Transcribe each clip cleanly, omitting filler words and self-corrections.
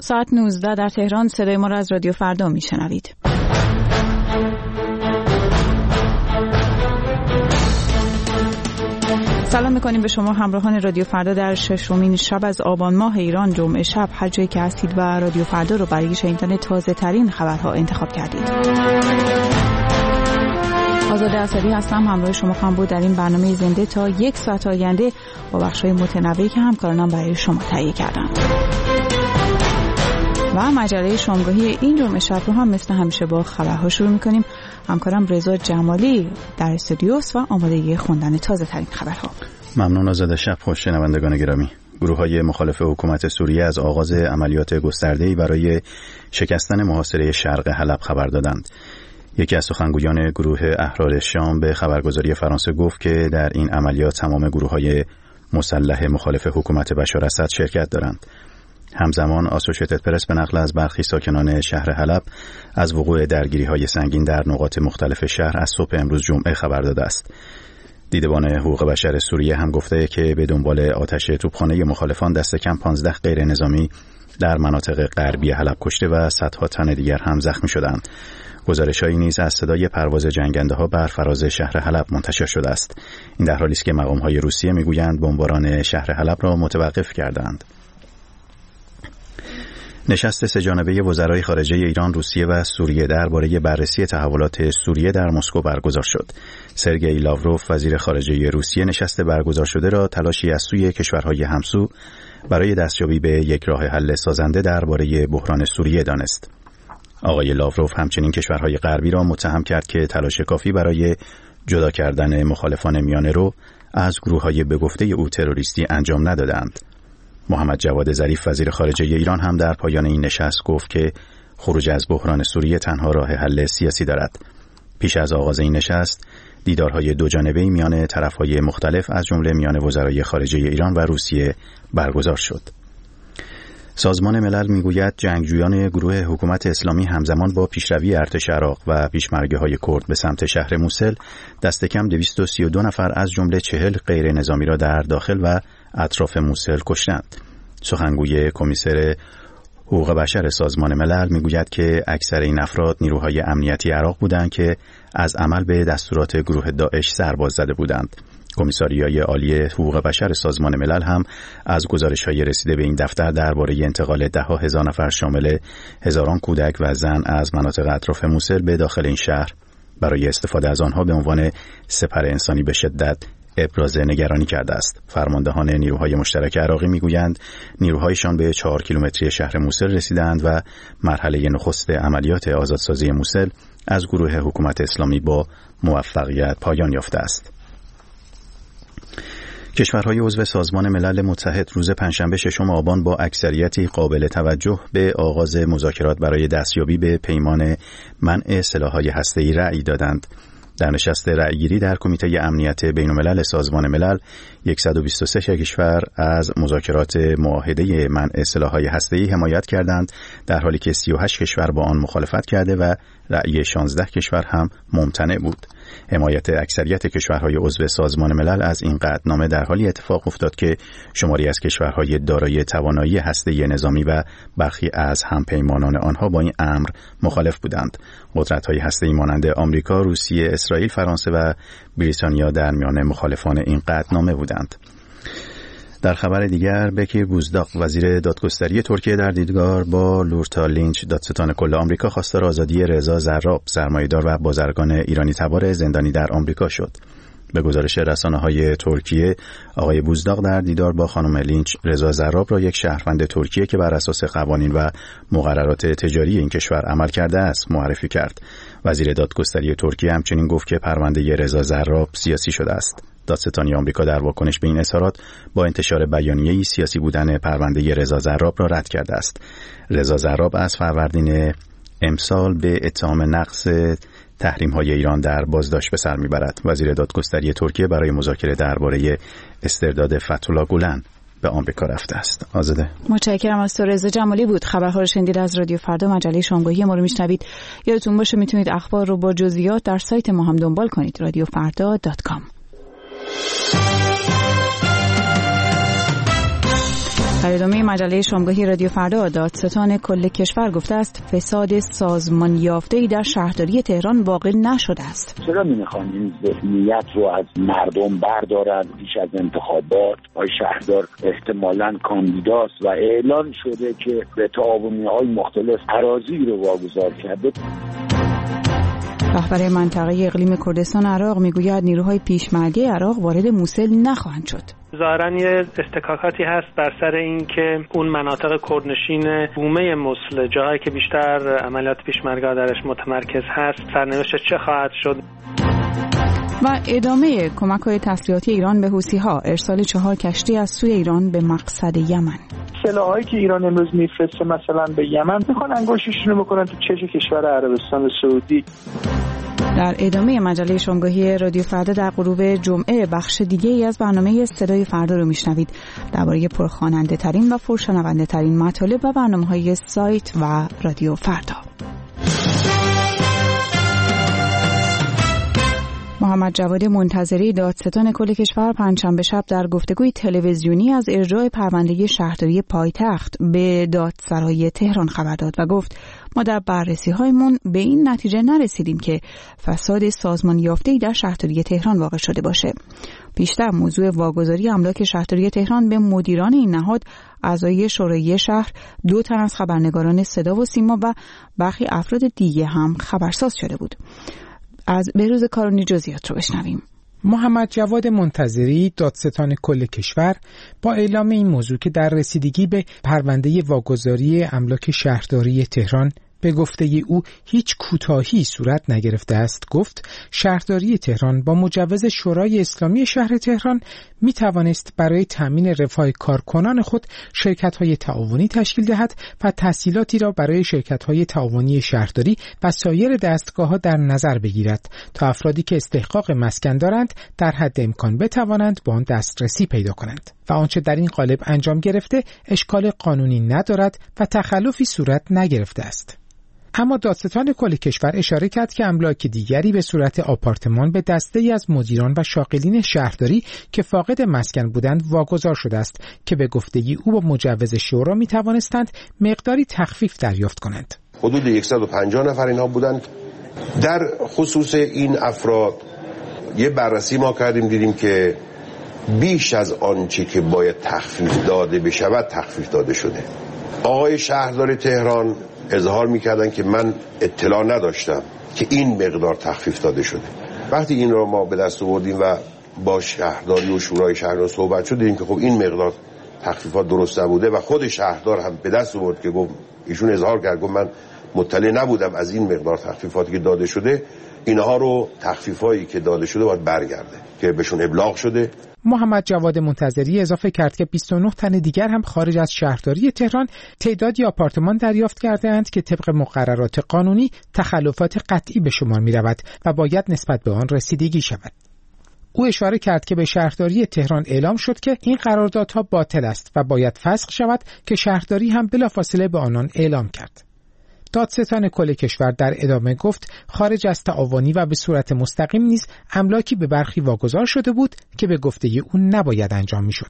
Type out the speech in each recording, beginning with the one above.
ساعت 19 در تهران. صدای ما را از رادیو فردا میشنوید. سلام میکنیم به شما همراهان رادیو فردا در ششمین شب از آبان ماه ایران، جمعه شب. هر جایی که هستید و رادیو فردا رو برای شنیدن تازه ترین خبرها انتخاب کردید. آزاده اسدی هستم، همراه شما خواهم بود در این برنامه زنده تا 1 ساعت آینده با بخش‌های متنوعی که همکارانم برای شما تهیه کردند. و مجله شامگاهی این جمعه شب رو هم مثل همیشه با خبرها شروع می‌کنیم. همکارم رضا جمالی در استودیوست و آمادگی خوندن تازه ترین خبرها. ممنون آزاده. شب خوش شنوندگان گرامی. گروه‌های مخالف حکومت سوریه از آغاز عملیات گسترده‌ای برای شکستن محاصره شرق حلب خبر دادند. یکی از سخنگویان گروه احرار شام به خبرگزاری فرانسه گفت که در این عملیات تمام گروه‌های مسلح مخالف حکومت بشار اسد شرکت دارند. همزمان آسوشیتد پرس به نقل از برخی ساکنان شهر حلب از وقوع درگیری‌های سنگین در نقاط مختلف شهر از صبح امروز جمعه خبر داده است. دیدبان حقوق بشر سوریه هم گفته که به دنبال آتش توپخانه مخالفان دست کم 15 غیر نظامی در مناطق غربی حلب کشته و صدها تن دیگر هم زخمی شدند. گزارش‌هایی نیز از صدای پرواز جنگنده‌ها بر فراز شهر حلب منتشر شده است. این در حالی است که مقام‌های روسیه می‌گویند بمباران شهر حلب را متوقف کردند. نشست سه‌جانبه وزرای خارجه ایران، روسیه و سوریه درباره بررسی تحولات سوریه در مسکو برگزار شد. سرگئی لاوروف وزیر خارجه روسیه نشست برگزار شده را تلاشی از سوی کشورهای همسو برای دستیابی به یک راه حل سازنده درباره بحران سوریه دانست. آقای لاوروف همچنین کشورهای غربی را متهم کرد که تلاش کافی برای جدا کردن مخالفان میانه‌رو از گروه‌های به گفته او تروریستی انجام ندادند. محمد جواد ظریف وزیر خارجه ایران هم در پایان این نشست گفت که خروج از بحران سوریه تنها راه حل سیاسی دارد. پیش از آغاز این نشست دیدارهای دوجانبه‌ای میان طرف‌های مختلف از جمله میان وزرای خارجه ایران و روسیه برگزار شد. سازمان ملل میگوید جنگجویان گروه حکومت اسلامی همزمان با پیشروی ارتش عراق و پیشمرگه‌های کرد به سمت شهر موسل دست کم 232 نفر از جمله 40 غیر نظامی را در داخل و اطراف موسل کشتند. سخنگوی کمیسر حقوق بشر سازمان ملل میگوید که اکثر این افراد نیروهای امنیتی عراق بودند که از عمل به دستورات گروه داعش سرباز زده بودند. کمیساریای عالی حقوق بشر سازمان ملل هم از گزارش‌های رسیده به این دفتر درباره انتقال 10,000 نفر شامل هزاران کودک و زن از مناطق اطراف موسل به داخل این شهر برای استفاده از آنها به عنوان سپر انسانی به شدت ابراز نگرانی کرده است. فرماندهان نیروهای مشترک عراقی میگویند نیروهایشان به 4 کیلومتری شهر موسل رسیدند و مرحله نخست عملیات آزادسازی موسل از گروه حکومت اسلامی با موفقیت پایان یافته است. کشورهای عضو سازمان ملل متحد روز پنجشنبه 6 آبان با اکثریتی قابل توجه به آغاز مذاکرات برای دستیابی به پیمان منع سلاح‌های هسته‌ای رأی دادند. در نشست رأیگیری در کمیته امنیت بین‌الملل سازمان ملل 123 کشور از مذاکرات معاهده منع سلاح‌های هسته‌ای حمایت کردند، در حالی که 38 کشور با آن مخالفت کرده و رأی 16 کشور هم ممتنع بود. حمایت اکثریت کشورهای عضو سازمان ملل از این قطعنامه در حالی اتفاق افتاد که شماری از کشورهای دارای توانایی هسته‌ای نظامی و برخی از همپیمانان آنها با این امر مخالف بودند. قدرت‌های هسته‌ای مانند آمریکا، روسیه، اسرائیل، فرانسه و بریتانیا در میان مخالفان این قطعنامه بودند. در خبر دیگر، بکیر بوزداق وزیر دادگستری ترکیه در دیدار با لورتا لینچ دادستان کل آمریکا خواستار آزادی رضا زراب سرمایه‌دار و بازرگان ایرانی تبار زندانی در آمریکا شد. به گزارش رسانه‌های ترکیه، آقای بوزداق در دیدار با خانم لینچ رضا زراب را یک شهروند ترکیه که بر اساس قوانین و مقررات تجاری این کشور عمل کرده است معرفی کرد. وزیر دادگستری ترکیه همچنین گفت که پرونده رضا زراب سیاسی شده است. دادستانی آمریکا در واکنش به این اظهارات با انتشار بیانیه‌ای سیاسی بودن پرونده رضا زراب را رد کرده است. رضا زراب از فروردین امسال به اتهام نقض تحریم‌های ایران در بازداشت به سر می‌برد. وزیر دادگستری ترکیه برای مذاکره درباره استرداد فتح‌الله گولن به آمریکا رفته است. آزاده. متشکرم از تو. رضا جمالی بود. خبرها رو شنیدید از رادیو فردا، مجله شامگاهی ما رو میشنوید. یادتون باشه میتونید اخبار رو با جزئیات در سایت ما هم دنبال کنید، radiofarda.com. در ادامه مجله شامگاهی رادیو فردا، دادستان کل کشور گفته است فساد سازمان یافته‌ای در شهرداری تهران واقع نشده است. چرا نمی‌خوان این ذهنیت رو از مردم بردارن؟ پیش از انتخابات آقای شهردار احتمالاً کاندیداست و اعلان شده که به تعاونی‌های مختلف اراضی رو واگذار کرده. رهبر منطقه اقلیم کردستان عراق میگوید نیروهای پیشمرگه عراق وارد موصل نخواهند شد. ظاهراً یه استکاکاتی هست بر سر این که اون مناطق کردنشین بومه موصل، جاهایی که بیشتر عملیات پیشمرگه درش متمرکز هست، سرنوشت چه خواهد شد. و ادامه کمک‌های تسلیحاتی ایران به حوثی‌ها، ارسال 4 کشتی از سوی ایران به مقصد یمن. سلاحایی که ایران امروز میفرسته مثلا به یمن، میخوان انگشتشون رو بکنن تو چش کشور عربستان سعودی. در ادامه مجله شامگاهی رادیو فردا در غروب جمعه بخش دیگه ای از برنامه صدای فردا رو میشنوید درباره پرخواننده ترین و پرشنونده ترین مطالب و برنامه‌های سایت و رادیو فردا. محمد جواد منتظری، دادستان کل کشور، پنجشنبه شب در گفتگوی تلویزیونی از ارجاع پرونده شهرداری پایتخت به دادسرای تهران خبر داد و گفت ما در بررسی‌هایمون به این نتیجه نرسیدیم که فساد سازمان یافته‌ای در شهرداری تهران واقع شده باشه. بیشتر موضوع واگذاری املاک شهرداری تهران به مدیران این نهاد، اعضای شورای شهر، 2 تن از خبرنگاران صدا و سیما و برخی افراد دیگه هم خبرساز شده بود. از بهروز کارونی جزئیات رو بشنویم. محمد جواد منتظری، دادستان کل کشور، با اعلام این موضوع که در رسیدگی به پرونده واگذاری املاک شهرداری تهران به گفته او هیچ کوتاهی صورت نگرفته است، گفت شهرداری تهران با مجوز شورای اسلامی شهر تهران می توانست برای تامین رفاه کارکنان خود شرکت‌های تعاونی تشکیل دهد و تسهیلاتی را برای شرکت‌های تعاونی شهرداری و سایر دستگاه‌ها در نظر بگیرد تا افرادی که استحقاق مسکن دارند در حد امکان بتوانند به آن دسترسی پیدا کنند و آنچه در این قالب انجام گرفته اشکال قانونی ندارد و تخلفی صورت نگرفته است. اما دادستان کل کشور اشاره کرد که املاک دیگری به صورت آپارتمان به دسته‌ای از مدیران و شاغلین شهرداری که فاقد مسکن بودند واگذار شده است که به گفتگی او با مجوز شورا می توانستند مقداری تخفیف دریافت کنند. حدود 150 نفر اینها بودند. در خصوص این افراد یه بررسی ما کردیم، دیدیم که بیش از آنچه که باید تخفیف داده بشود تخفیف داده شده. آقای شهردار تهران اظهار میکردن که من اطلاع نداشتم که این مقدار تخفیف داده شده. وقتی این را ما به دست آوردیم و با شهرداری و شورای شهر صحبت شد، دیدیم که خب این مقدار تخفیفات درست نبوده و خود شهردار هم به دست آورد که گفت، ایشون اظهار کرد گفت من مطلع نبودم از این مقدار تخفیفاتی که داده شده، اینها رو تخفیفایی که داده شده باید برگرده که بهشون ابلاغ شده. محمد جواد منتظری اضافه کرد که 29 تن دیگر هم خارج از شهرداری تهران تعدادی آپارتمان دریافت کرده‌اند که طبق مقررات قانونی تخلفات قطعی به شمار می‌رود و باید نسبت به آن رسیدگی شود. او اشاره کرد که به شهرداری تهران اعلام شد که این قراردادها باطل است و باید فسخ شود که شهرداری هم بلافاصله به آنان اعلام کرد. دادستان کل کشور در ادامه گفت خارج از تعاونی و به صورت مستقیم نیز املاکی به برخی واگذار شده بود که به گفته او نباید انجام میشد.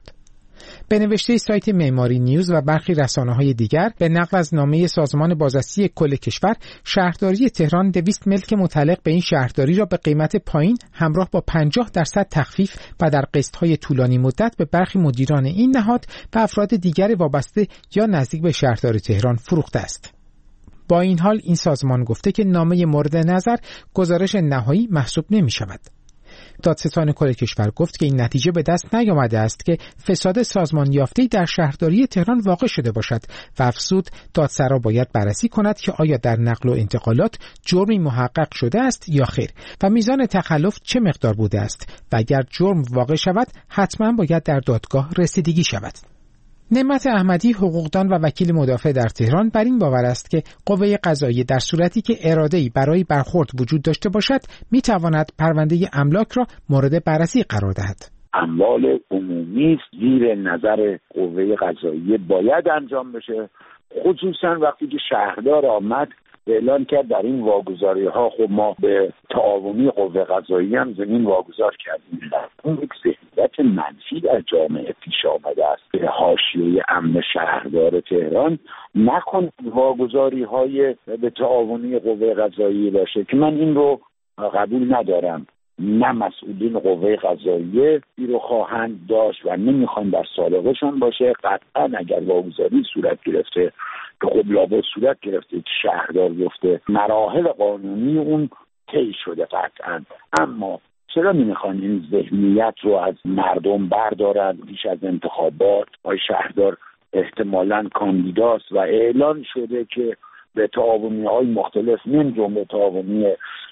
به نوشته سایت معماری نیوز و برخی رسانه‌های دیگر به نقل از نامه سازمان بازرسی کل کشور، شهرداری تهران 200 ملک متعلق به این شهرداری را به قیمت پایین همراه با 50% تخفیف و در قسط‌های طولانی مدت به برخی مدیران این نهاد و افراد دیگر وابسته یا نزدیک به شهردار تهران فروخته است. با این حال این سازمان گفته که نامه مورد نظر گزارش نهایی محسوب نمی شود. دادستان کل کشور گفت که این نتیجه به دست نیامده است که فساد سازمان یافته‌ای در شهرداری تهران واقع شده باشد و افزود دادسرا باید بررسی کند که آیا در نقل و انتقالات جرمی محقق شده است یا خیر و میزان تخلف چه مقدار بوده است و اگر جرم واقع شود حتما باید در دادگاه رسیدگی شود. نعمت احمدی، حقوقدان و وکیل مدافع در تهران، بر این باور است که قوه قضاییه در صورتی که اراده‌ای برای برخورد وجود داشته باشد می‌تواند پرونده املاک را مورد بررسی قرار دهد. اموال عمومی زیر نظر قوه قضاییه باید انجام بشه، خصوصا وقتی که شهردار آمد اعلان کرد در این واگذاری‌ها خب ما به تعاونی قوه قضاییه هم زمین واگذار کردیم. اون یک ذهنیت منفی در جامعه پیش آمده است که حاشیه امن شهردار تهران نکن واگذاری‌های به تعاونی قوه قضاییه باشه که من این رو قبول ندارم. نه مسئولین قوه قضاییه رو خواهند داشت و نمیخوان در سابقهشون باشه. قطعا اگر واگذاری صورت گرفته که خب لابد صورت گرفته که شهردار گفته مراحل قانونی اون طی شده قطعا، اما چرا نمیخوان این ذهنیت رو از مردم بردارن؟ پیش از انتخابات آقای شهردار احتمالاً کاندیداست و اعلان شده که به تعاونی‌های مختلف من جمله تعاونی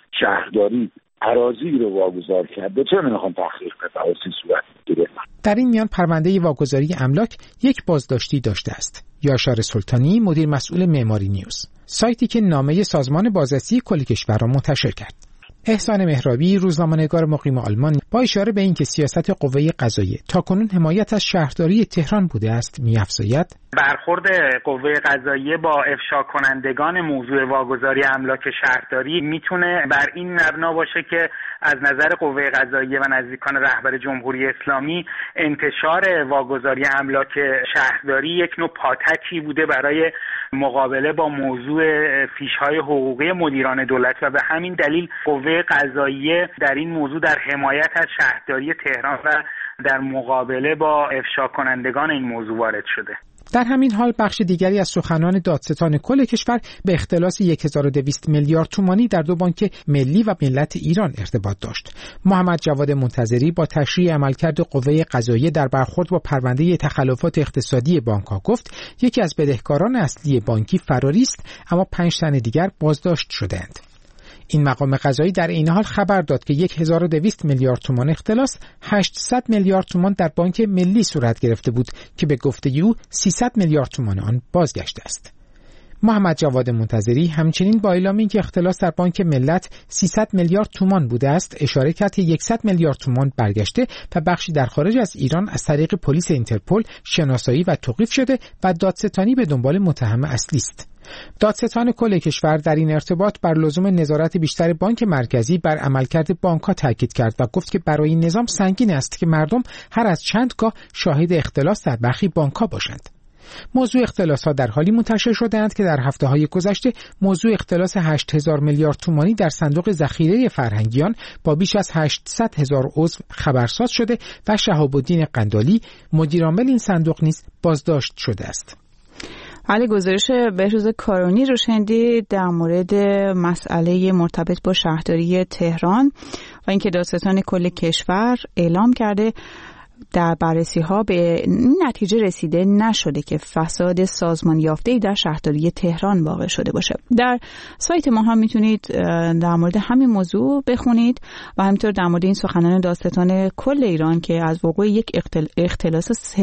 شهرداری اراضی رو واگذار کرده. چرا نمیخوان تحقیق به فواصیل صورت بگیره؟ در این میان پرونده واگذاری املاک یک بازداشتی داشته است. یاشار سلطانی، مدیر مسئول معماری نیوز، سایتی که نامه سازمان بازرسی کل کشور را منتشر کرد. احسان مهرابی، روزنامه‌نگار مقیم آلمان، با اشاره به اینکه سیاست قوه قضاییه تاکنون حمایت از شهرداری تهران بوده است، می‌افزاید برخورد قوه قضاییه با افشا کنندگان موضوع واگذاری املاک شهرداری میتونه بر این مبنا باشه که از نظر قوه قضاییه و نزدیکان رهبر جمهوری اسلامی انتشار واگذاری املاک شهرداری یک نوع پاتکی بوده برای مقابله با موضوع فیش‌های حقوقی مدیران دولت و به همین دلیل قوه قضاییه در این موضوع در حمایت از شهرداری تهران و در مقابله با افشا کنندگان این موضوع وارد شده. در همین حال بخش دیگری از سخنان دادستان کل کشور به اختلاس 1200 میلیارد تومانی در دو بانک ملی و ملت ایران ارتباط داشت. محمد جواد منتظری با تشریح عملکرد قوه قضاییه در برخورد با پرونده تخلفات اقتصادی بانک‌ها گفت یکی از بدهکاران اصلی بانکی فراری است، اما 5 تن دیگر بازداشت شدند. این مقام قضایی در این حال خبر داد که 1200 میلیارد تومان اختلاس 800 میلیارد تومان در بانک ملی صورت گرفته بود که به گفته او 300 میلیارد تومان آن بازگشته است. محمد جواد منتظری همچنین با اعلام اینکه اختلاس در بانک ملت 300 میلیارد تومان بوده است اشاره کرد که 100 میلیارد تومان برگشته و بخشی در خارج از ایران از طریق پلیس اینترپل شناسایی و توقیف شده و دادستانی به دنبال متهم اصلی است. دادستان کل کشور در این ارتباط بر لزوم نظارت بیشتر بانک مرکزی بر عملکرد بانک‌ها تاکید کرد و گفت که برای این نظام سنگین است که مردم هر از چندگاه شاهد اختلاس در برخی بانک‌ها باشند. موضوع اختلاس‌ها در حالی منتشر شده‌اند که در هفته‌های گذشته موضوع اختلاس 8000 میلیارد تومانی در صندوق ذخیره فرهنگیان با بیش از 800,000 عضو خبرساز شده و شهاب الدین قندالی مدیرعامل این صندوق نیز بازداشت شده است. حالا گزارش بهروز کارونی رو شنیدید در مورد مسئله مرتبط با شهرداری تهران و اینکه دادستان کل کشور اعلام کرده در بررسی‌ها به نتیجه رسیده نشده که فساد سازمان یافته‌ای در شهرداری تهران واقع شده باشه. در سایت ما هم میتونید در مورد همین موضوع بخونید و همینطور در مورد این سخنان دادستان کل ایران که از وقوع یک اختلاس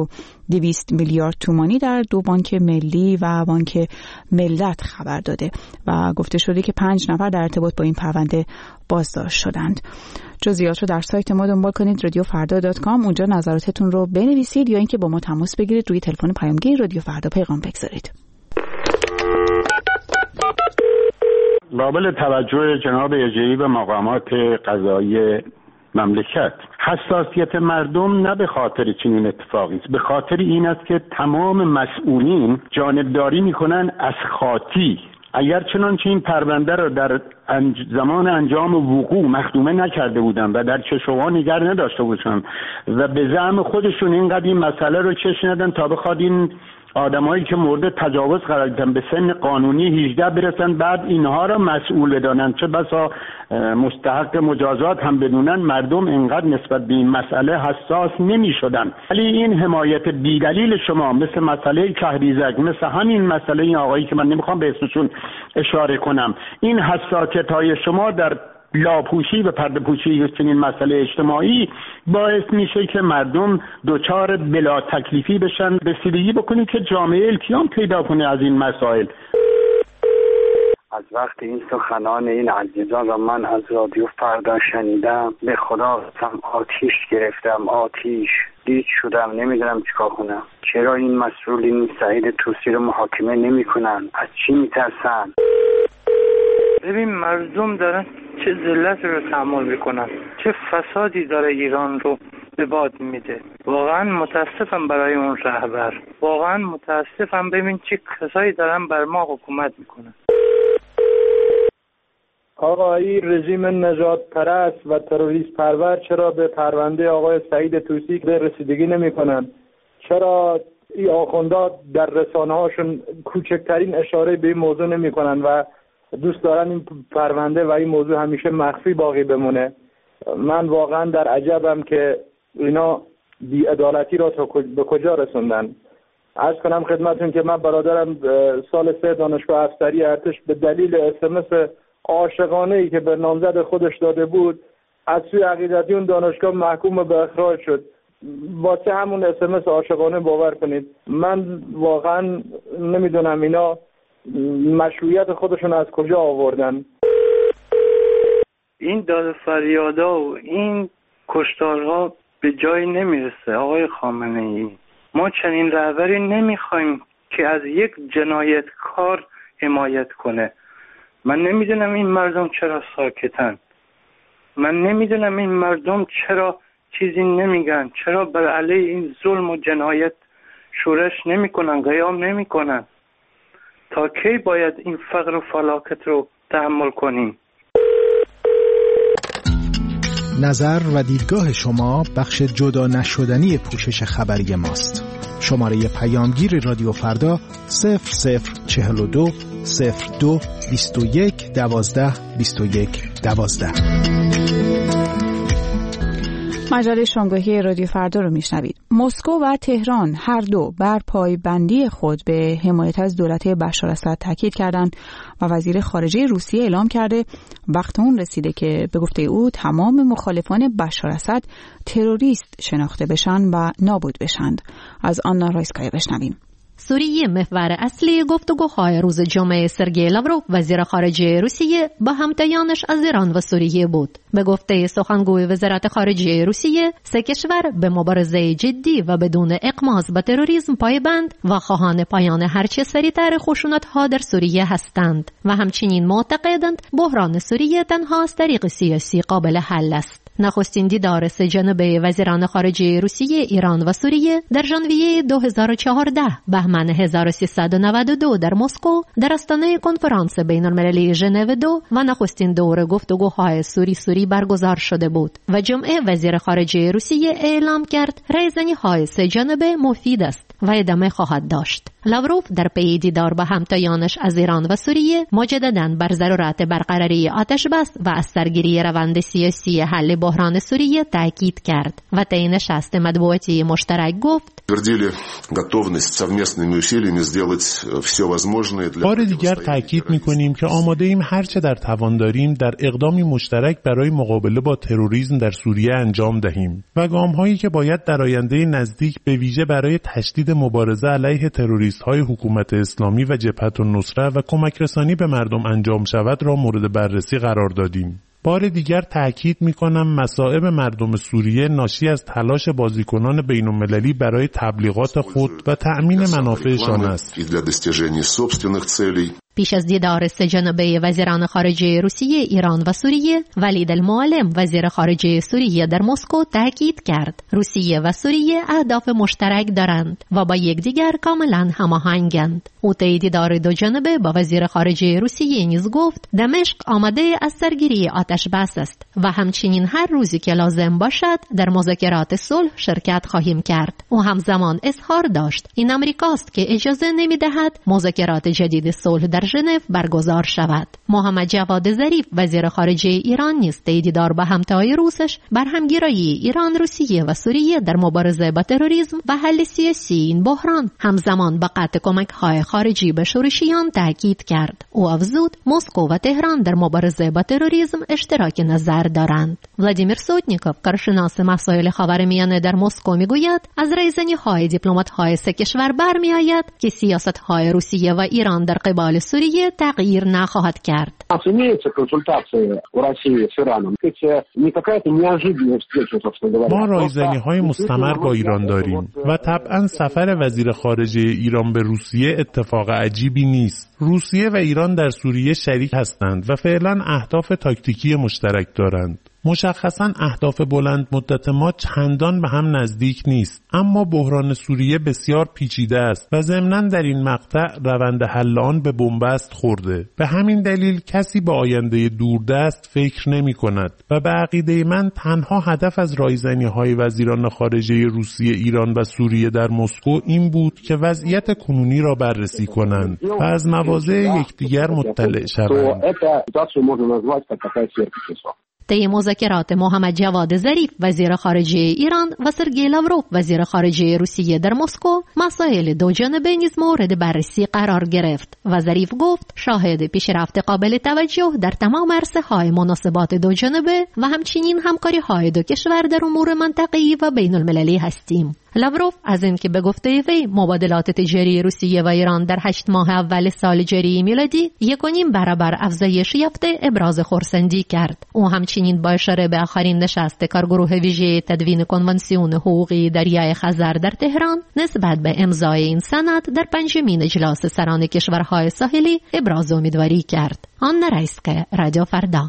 1200 میلیارد تومانی در دو بانک ملی و بانک ملت خبر داده و گفته شده که 5 نفر در ارتباط با این پرونده بازداشت شدند. جزئیات رو در سایت ما دنبال کنید radiofarda.com، اونجا نظراتتون رو بنویسید یا اینکه با ما تماس بگیرید روی تلفن پیامگیر رادیو فردا پیغام بگذارید. قابل توجه جناب اجری و مقامات قضایی مملکت، حساسیت مردم نه به خاطر چنین اتفاقی است، به خاطر این است که تمام مسئولین جانبداری میکنن از خاطی. اگر چنانچه این پرونده را در زمان انجام وقوع مخدومه نکرده بودن و در چشم‌ها نگر نداشته بودن و به زعم خودشون اینقدر این مسئله رو چش ندن تا بخواد این آدمایی که مورد تجاوز قرار گرفتن به سن قانونی 18 برسن بعد اینها را مسئول بدانن، چه بسا مستحق مجازات هم بدونن، مردم اینقدر نسبت به این مسئله حساس نمی شدن. ولی این حمایت بیدلیل شما مثل مسئله کهریزک، مثل همین مسئله این آقایی که من نمیخوام به اسمشون اشاره کنم، این حساسیت های شما در لاپوشی و پرده‌پوشی چنین مسئله اجتماعی باعث میشه که مردم دوچار بلا تکلیفی بشن. رسیدگی بکنید که جامعه التیام پیدا کنه از این مسائل. از وقت این سخنان این عزیزان را من از رادیو فردا شنیدم به خدا آتیش گرفتم، آتیش دیج شدم، نمیدونم چیکار کنم. چرا این مسئولین سعید طوسی رو محاکمه نمی کنن؟ از چی میترسن؟ ببین مردم دارن چه ذلت رو تحمل میکنن، چه فسادی داره ایران رو به باد میده. واقعا متاسفم برای اون رهبر، واقعا متاسفم. ببین چه کسایی دارن بر ما حکومت میکنن. آقا این رژیم نجات پرست و تروریست پرور چرا به پرونده آقای سعید طوسی رسیدگی نمی کنن؟ چرا این آخوندا در رسانه هاشون کوچکترین اشاره به این موضوع نمی کنن و دوست دارن این پرونده و این موضوع همیشه مخفی باقی بمونه؟ من واقعا در عجبم که اینا بی‌عدالتی را به کجا رسوندن. عرض کنم خدمتون که من برادرم سال 3 دانشگاه افسری ارتش به دلیل SMS عاشقانه‌ای که به نامزد خودش داده بود از سوی عقیدتیون دانشگاه محکوم به اخراج شد. واسه همون SMS عاشقانه باور کنید. من واقعا نمیدونم اینا مشروعیت خودشون از کجا آوردن. این داد فریادا و این کشتارها به جایی نمیرسه. آقای خامنه‌ای، ما چنین رهبری نمیخوایم که از یک جنایتکار حمایت کنه. من نمیدونم این مردم چرا ساکتن، من نمیدونم این مردم چرا چیزی نمیگن، چرا بر علیه این ظلم و جنایت شورش نمیکنن، قیام نمیکنن. تا کی باید این فقر و فلاکت رو تحمل کنیم؟ نظر و دیدگاه شما بخش جدا نشدنی پوشش خبری ماست. شماره پیامگیر رادیو فردا 0042 02 21 12 21 12. مجله شامگاهی رادیو فردا رو میشنوید. مسکو و تهران هر دو بر پایبندی خود به حمایت از دولت بشار اسد تاکید کردند و وزیر خارجه روسیه اعلام کرده وقت اون رسیده که به گفته او تمام مخالفان بشار اسد تروریست شناخته بشن و نابود بشند. از آنا رایسکایا بشنویم. سوریه محور اصلی گفتگوهای روز جمعه سرگئی لاوروف وزیر خارجه روسیه با همتایانش از ایران و سوریه بود. به گفته سخنگوی وزارت خارجه روسیه، سه کشور به مبارزه جدی و بدون اغماض با تروریسم پایبند و خواهان پایان هرچه سریعتر خشونت‌ها در سوریه هستند و همچنین معتقدند بحران سوریه تنها از طریق سیاسی قابل حل است. نخستین دیدار سه جانبه وزیران خارجه روسیه، ایران و سوریه در ژانویه 2014 بهمن 1392 در مسکو در آستانه کنفرانس بین‌المللی ژنو 2 و نخستین دور گفتگوهای سوری برگزار شده بود و جمعه وزیر خارجه روسیه اعلام کرد رایزنی‌های سه جانبه مفید است و ادامه خواهد داشت. لاوروف در پی دیدار با همتایانش از ایران و سوریه مجدداً بر ضرورت برقراری آتش بس و از سرگیری روند سیاسی حل بحران سوریه تاکید کرد و طی نشست مطبوعاتی مشترک گفت بار دیگر تاکید می‌کنیم که آماده‌ایم هرچه در توان داریم در اقدامی مشترک برای مقابله با تروریسم در سوریه انجام دهیم و گام‌هایی که باید در آینده نزدیک به ویژه برای تشدید مبارزه علیه تروریست‌های حکومت اسلامی و جبهة النصره و کمک رسانی به مردم انجام شود را مورد بررسی قرار دادیم. بار دیگر تأکید می‌کنم مصائب مردم سوریه ناشی از تلاش بازیکنان بین‌المللی برای تبلیغات خود و تأمین منافعشان است. پیش از دیدار سه جانبه وزیران خارجه روسیه، ایران و سوریه، ولید المعلم وزیر خارجه سوریه در مسکو تاکید کرد روسیه و سوریه اهداف مشترک دارند و با یکدیگر کاملا هماهنگند. او طی دیدار دو جانبه با وزیر خارجه روسیه نیز گفت دمشق آماده از سرگیری آتش بس است و همچنین هر روزی که لازم باشد در مذاکرات صلح شرکت خواهیم کرد. او همزمان اظهار داشت این آمریکاست که اجازه نمی‌دهد مذاکرات جدید صلح در ژنو برگزار شود. محمد جواد ظریف وزیر خارجه ایران نیز طی دیدار با همتای روسش بر همگرایی ایران، روسیه و سوریه در مبارزه با تروریسم و حل سیاسی این بحران همزمان با قطع کمک‌های خارجی به شورشیان تاکید کرد. او افزود مسکو و تهران در مبارزه با تروریسم اشتراک نظر دارند. ولادیمیر سوتنیکوف کارشناس مسائل خاورمیانه در مسکو میگوید از رایزنی‌های دیپلمات‌های سه کشور برمی‌آید که سیاست‌های روسیه و ایران در قبال سوریه تغییر نخواهد کرد. ما رایزنی‌های مستمر با ایران داریم و طبعا سفر وزیر خارجه ایران به روسیه اتفاق عجیبی نیست. روسیه و ایران در سوریه شریک هستند و فعلا اهداف تاکتیکی مشترک دارند. مشخصاً اهداف بلند مدت ما چندان به هم نزدیک نیست، اما بحران سوریه بسیار پیچیده است و ضمناً در این مقطع روند حل آن به بنبست خورده. به همین دلیل کسی به آینده دوردست فکر نمی کند و به عقیده من تنها هدف از رایزنی‌های وزیران خارجه روسیه، ایران و سوریه در مسکو این بود که وضعیت کنونی را بررسی کنند و از مواضع یکدیگر مطلع شوند. طی مذاکرات محمد جواد ظریف وزیر خارجه ایران و سرگئی لاوروف وزیر خارجه روسیه در مسکو مسائل دو جانبه نیز مورد بررسی قرار گرفت و ظریف گفت شاهد پیشرفت قابل توجه در تمام عرصه‌های مناسبات دو جانبه و همچنین همکاری‌های دو کشور در امور منطقه‌ای و بین‌المللی هستیم. لاوروف از اینکه به گفته وی مبادلات تجاری روسیه و ایران در 8 ماه اول سال جاری میلادی 1.5 برابر افزایش یافته ابراز خرسندی کرد. او همچنین با اشاره به آخرین نشست کارگروه ویژه تدوین کنوانسیون حقوقی دریای خزر در تهران نسبت به امضای این سند در 5مین اجلاس سران کشورهای ساحلی ابراز امیدواری کرد. آن رئیس رادیو فردا.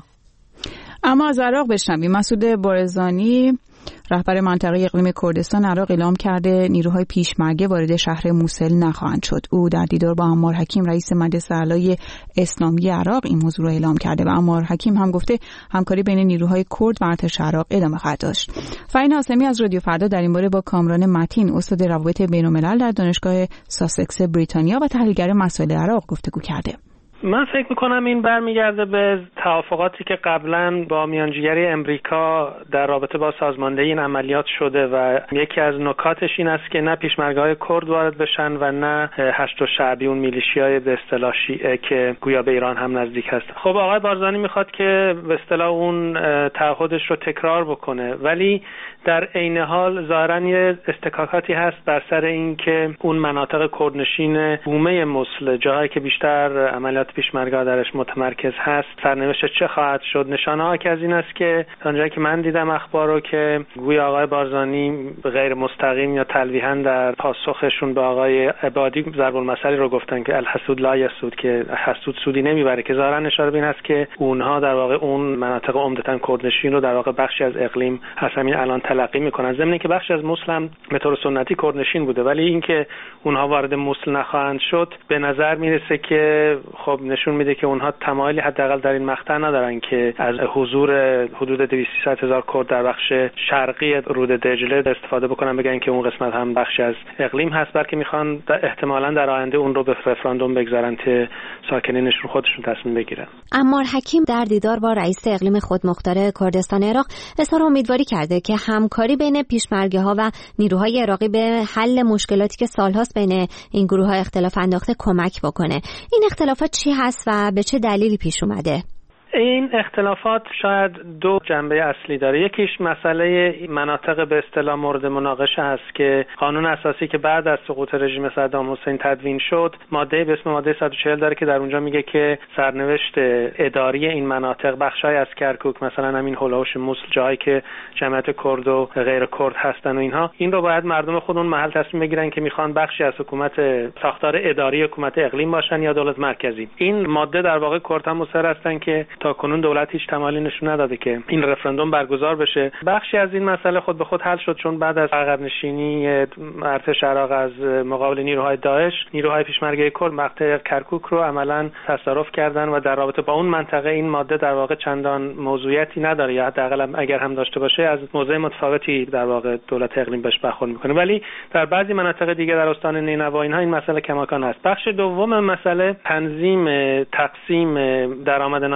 اما از عراق بشنویم. مسعود بارزانی رهبر منطقه اقلیم کردستان عراق اعلام کرده نیروهای پیشمرگه وارد شهر موصل نخواهند شد. او در دیدار با عمار حکیم رئیس مجلس اعلای اسلامی عراق این موضوع را اعلام کرده و عمار حکیم هم گفته همکاری بین نیروهای کرد و ارتش عراق ادامه خواهد داشت. فرین حاسمی از رادیو فردا در این باره با کامران متین استاد روابط بین‌الملل در دانشگاه ساسکس بریتانیا و تحلیلگر مسائل عراق گفتگو کرده. من فکر میکنم این برمیگرده به توافقاتی که قبلا با میانجیگری امریکا در رابطه با سازماندهی این عملیات شده و یکی از نکاتش این است که نه پیشمرگه‌های کرد وارد بشن و نه هشت شعبی اون میلیشیای به اصطلاح شیعه که گویا به ایران هم نزدیک هست. خب آقای بارزانی میخواد که به اصطلاح اون تعهدش رو تکرار بکنه، ولی در عین حال ظاهراً یه استکاکاتی هست بر سر این که اون مناطق کردنشین بومه موصل، جاهایی که بیشتر عملیات پیشمرگ‌ها درش متمرکز هست، سرنوشت چه خواهد شد. نشانه‌ها که از این است که اونجایی که من دیدم اخبارو که گویا آقای بارزانی غیر مستقیم یا تلویحاً در پاسخشون به آقای عبادی ضرب المثلی رو گفتن که الحسود لا یسود، که حسود سودی نمیبره، که ظاهراً اشاره به این است که اونها در واقع اون مناطق عمدتاً کردنشین رو در واقع بخشی از اقلیم همین الان تلقی میکنن، ضمن اینکه بخشی از موصل هم به طور سنتی کردنشین بوده، ولی اینکه اونها وارد موصل نخواهند شد به نظر میرسه که خب نشون میده که اونها تمایلی حداقل در این مقطع ندارن که از حضور حدود 200 هزار کرد در بخش شرقی رود دجله استفاده بکنن، بگن که اون قسمت هم بخشی از اقلیم هست، بلکه میخوان احتمالاً در آینده اون رو به رفراندوم بگذارن که ساکنینشون خودشون تصمیم بگیرن. عمار حکیم در دیدار با رئیس اقلیم خودمختار کردستان عراق اظهار امیدواری کرده که همکاری بین پیشمرگه‌ها و نیروهای عراقی به حل مشکلاتی که سال‌هاست بین این گروه‌ها اختلاف انداخته کمک بکنه. این اختلافات چی هست و به چه دلیلی پیش اومده؟ این اختلافات شاید دو جنبه اصلی داره. یکیش مسئله مناطق به اصطلاح مورد مناقشه است که قانون اساسی که بعد از سقوط رژیم صدام حسین تدوین شد ماده به اسم ماده 140 داره که در اونجا میگه که سرنوشت اداری این مناطق بخشای از کرکوک، مثلا همین هولوش موصل، جایی که جمعیت کرد و غیر کرد هستن و اینها، این رو باید مردم خود اون محل تصمیم بگیرن که میخوان بخشی از حکومت ساختار اداری حکومت اقلیم باشن یا دولت مرکزی. این ماده در واقع کردها مصر هستن که تا کنون دولت هیچ تمایلی نشون نداده که این رفراندوم برگزار بشه. بخشی از این مسئله خود به خود حل شد چون بعد از عقب نشینی ارتش عراق از مقابل نیروهای داعش، نیروهای پیشمرگه کرد مقطع کرکوک رو عملاً تصرف کردن و در رابطه با اون منطقه این ماده در واقع چندان موضوعیتی نداره، یا حداقل اگر هم داشته باشه از موضع متفاوتی در واقع دولت اقلیم بهش برخورد میکنه، ولی در بعضی مناطق دیگه در استان نینوا اینها این مسئله کماکان است. بخش دوم مسئله تنظیم تقسیم درآمد ناشی از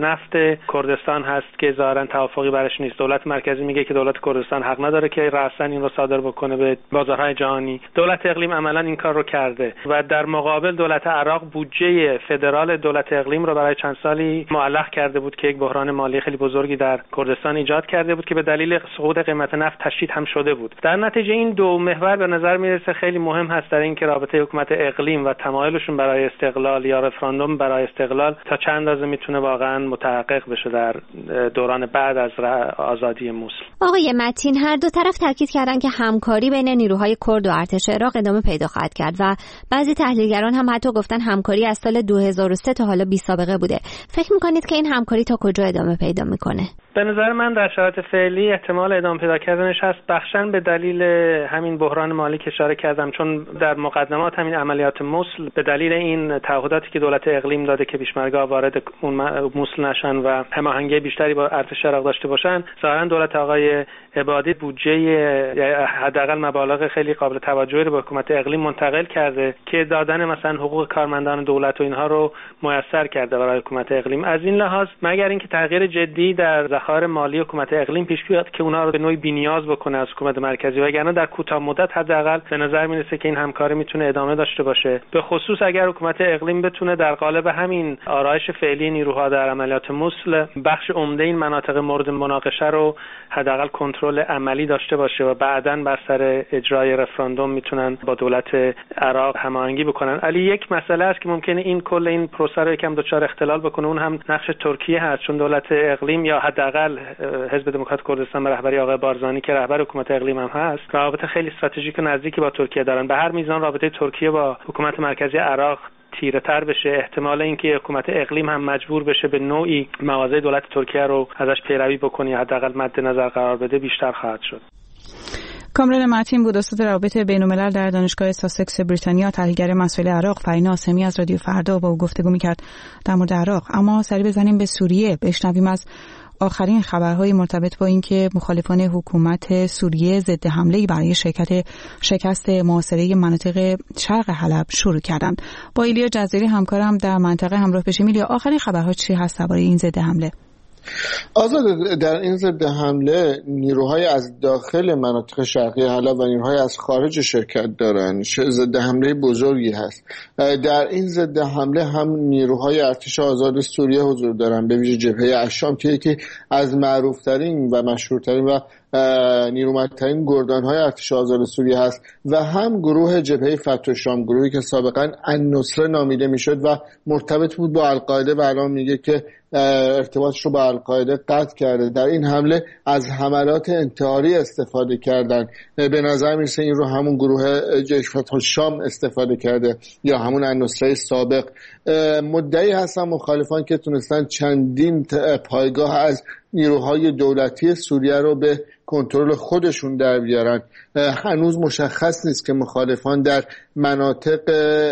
نفت کردستان هست که ظاهرا توافقی برش نیست. دولت مرکزی میگه که دولت کردستان حق نداره که رأساً این رو صادر بکنه به بازارهای جهانی. دولت اقلیم عملاً این کار رو کرده و در مقابل دولت عراق بودجه فدرال دولت اقلیم رو برای چند سالی معلق کرده بود که یک بحران مالی خیلی بزرگی در کردستان ایجاد کرده بود که به دلیل سقوط قیمت نفت تشدید هم شده بود. در نتیجه این دو محور به نظر میرسه خیلی مهم هست در این که رابطه حکومت اقلیم و تمایلشون برای استقلال یا رفراندوم برای استقلال تا چند اندازه میتونه واقعا متحقق بشه در دوران بعد از آزادی موسل. آقای متین، هر دو طرف تاکید کردن که همکاری بین نیروهای کرد و ارتش عراق ادامه پیدا خواهد کرد و بعضی تحلیلگران هم حتی گفتن همکاری از سال 2003 تا حالا بی سابقه بوده. فکر میکنید که این همکاری تا کجا ادامه پیدا میکنه؟ به نظر من در شرایط فعلی احتمال ادامه پیدا کردنش هست، بخشاً به دلیل همین بحران مالی که اشاره کردم، چون در مقدمات همین عملیات موسل به دلیل این تعهداتی که دولت اقلیم داده که پیشمرگ‌ها وارد موسل نشن و هماهنگی بیشتری با ارتش عراق داشته باشن، ظاهراً دولت آقای عبادی بودجه حداقل مبالغ خیلی قابل توجهی رو به حکومت اقلیم منتقل کرده که دادن مثلا حقوق کارمندان دولت و اینها رو میسر کرده برای حکومت اقلیم. از این لحاظ مگر اینکه تغییر جدی در ذخایر مالی حکومت اقلیم پیش بیاد که اونها رو به نوعی بی‌نیاز بکنه از حکومت مرکزی، وگرنه در کوتاه مدت حداقل به نظر میرسه که این همکاری میتونه ادامه داشته باشه، به خصوص اگر حکومت اقلیم بتونه در قالب همین آرایش فعلی نیروها در عملیات موسل بخش عمده این مناطق مورد مناقشه رو حداقل کنترل عملی داشته باشه و بعداً بر سر اجرای رفراندوم میتونن با دولت عراق هماهنگی بکنن. علی، یک مسئله است که ممکنه این کل این پروسه رو یکم دچار اختلال بکنه، اون هم نقش ترکیه هست، چون دولت اقلیم یا حداقل حزب دموکرات کردستان به رهبری آقای بارزانی که رهبر حکومت اقلیم هم هست، رابطه خیلی استراتژیک و نزدیکی با ترکیه دارن. به هر میزان رابطه ترکیه با حکومت مرکزی عراق تیره تر بشه، احتمال اینکه حکومت اقلیم هم مجبور بشه به نوعی مواضع دولت ترکیه رو ازش پیروی بکنه یا حداقل مد نظر قرار بده بیشتر خواهد شد. کامران متین بود، استاد روابط بین‌الملل در دانشگاه ساسکس بریتانیا، تحلیلگر مسائل عراق. فرین آسمی از رادیو فردا با او گفتگو می‌کرد در مورد عراق. اما سری بزنیم به سوریه، بشنویم از آخرین خبرهای مرتبط با اینکه مخالفان حکومت سوریه ضد حمله‌ای برای شکست محاصره مناطق شرق حلب شروع کردند. با ایلیا جزیری همکارم در منطقه همراه بشیم. ایلیا، آخرین خبرها چی هست درباره این ضد حمله؟ آزاد، در این ضد حمله نیروهای از داخل مناطق شرقی حلب و نیروهای از خارج شرکت دارند. ضد حمله بزرگی هست. در این ضد حمله هم نیروهای ارتش آزاد سوریه حضور دارند، به ویژه جبهه الشام که یکی از معروفترین و مشهورترین و نیرومندترین گردانهای ارتش آزاد سوریه هست، و هم گروه جبهه فتح الشام، گروهی که سابقا النصره نامیده میشد و مرتبط بود با القاعده و الان میگه که ارتباطش رو با القاعده قطع کرده. در این حمله از حملات انتحاری استفاده کردن. به نظر میرسه این رو همون گروه جیش فتح الشام استفاده کرده یا همون النصره سابق. مدعی هستن مخالفان که تونستن چندین پایگاه از نیروهای دولتی سوریه رو به کنترل خودشون در بیارن. هنوز مشخص نیست که مخالفان در مناطق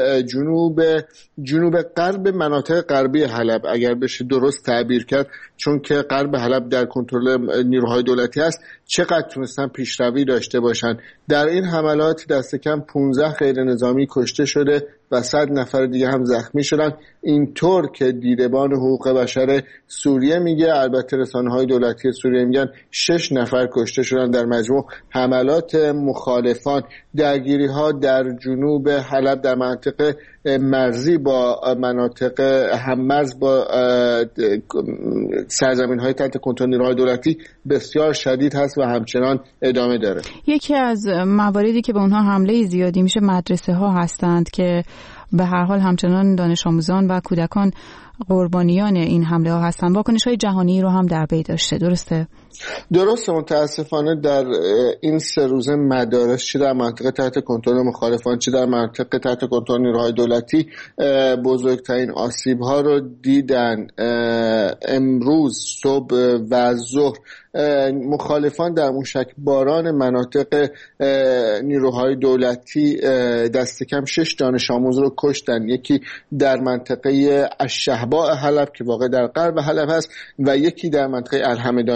جنوب غرب مناطق غربی حلب، اگر بشه درست تعبیر کرد، چون که غرب حلب در کنترل نیروهای دولتی است، چقدر تونستن پیشروی داشته باشن. در این حملات دست کم 15 غیر نظامی کشته شده و 100 نفر دیگه هم زخمی شدن. اینطور که دیدبان حقوق بشر سوریه میگه، البته رسانه‌های دولتی سوریه میگن 6 نفر کشته شدن. در مجموع حملات مخالفان، درگیری‌ها در جنوب حلب در مناطق مرزی با مناطق هممرز با سرزمین‌های تحت کنترل نیروهای دولتی بسیار شدید هست و همچنان ادامه داره. یکی از مواردی که به اونها حمله زیادی میشه مدرسه‌ها هستند که به هر حال همچنان دانش آموزان و کودکان قربانیان این حمله ها هستند. واکنش‌های جهانی رو هم در پی داشته، درسته؟ درسته. متاسفانه در این 3 روزه مدارس چه در منطقه تحت کنترل مخالفان چه در منطقه تحت کنترل نیروهای دولتی بزرگترین آسیب‌ها رو دیدن. امروز صبح و ظهر مخالفان در موشکباران مناطق نیروهای دولتی دست کم 6 دانش آموز رو کشتن. یکی در منطقه الشهباء حلب که واقع در غرب حلب هست و یکی در منطقه الحمدانی حلب.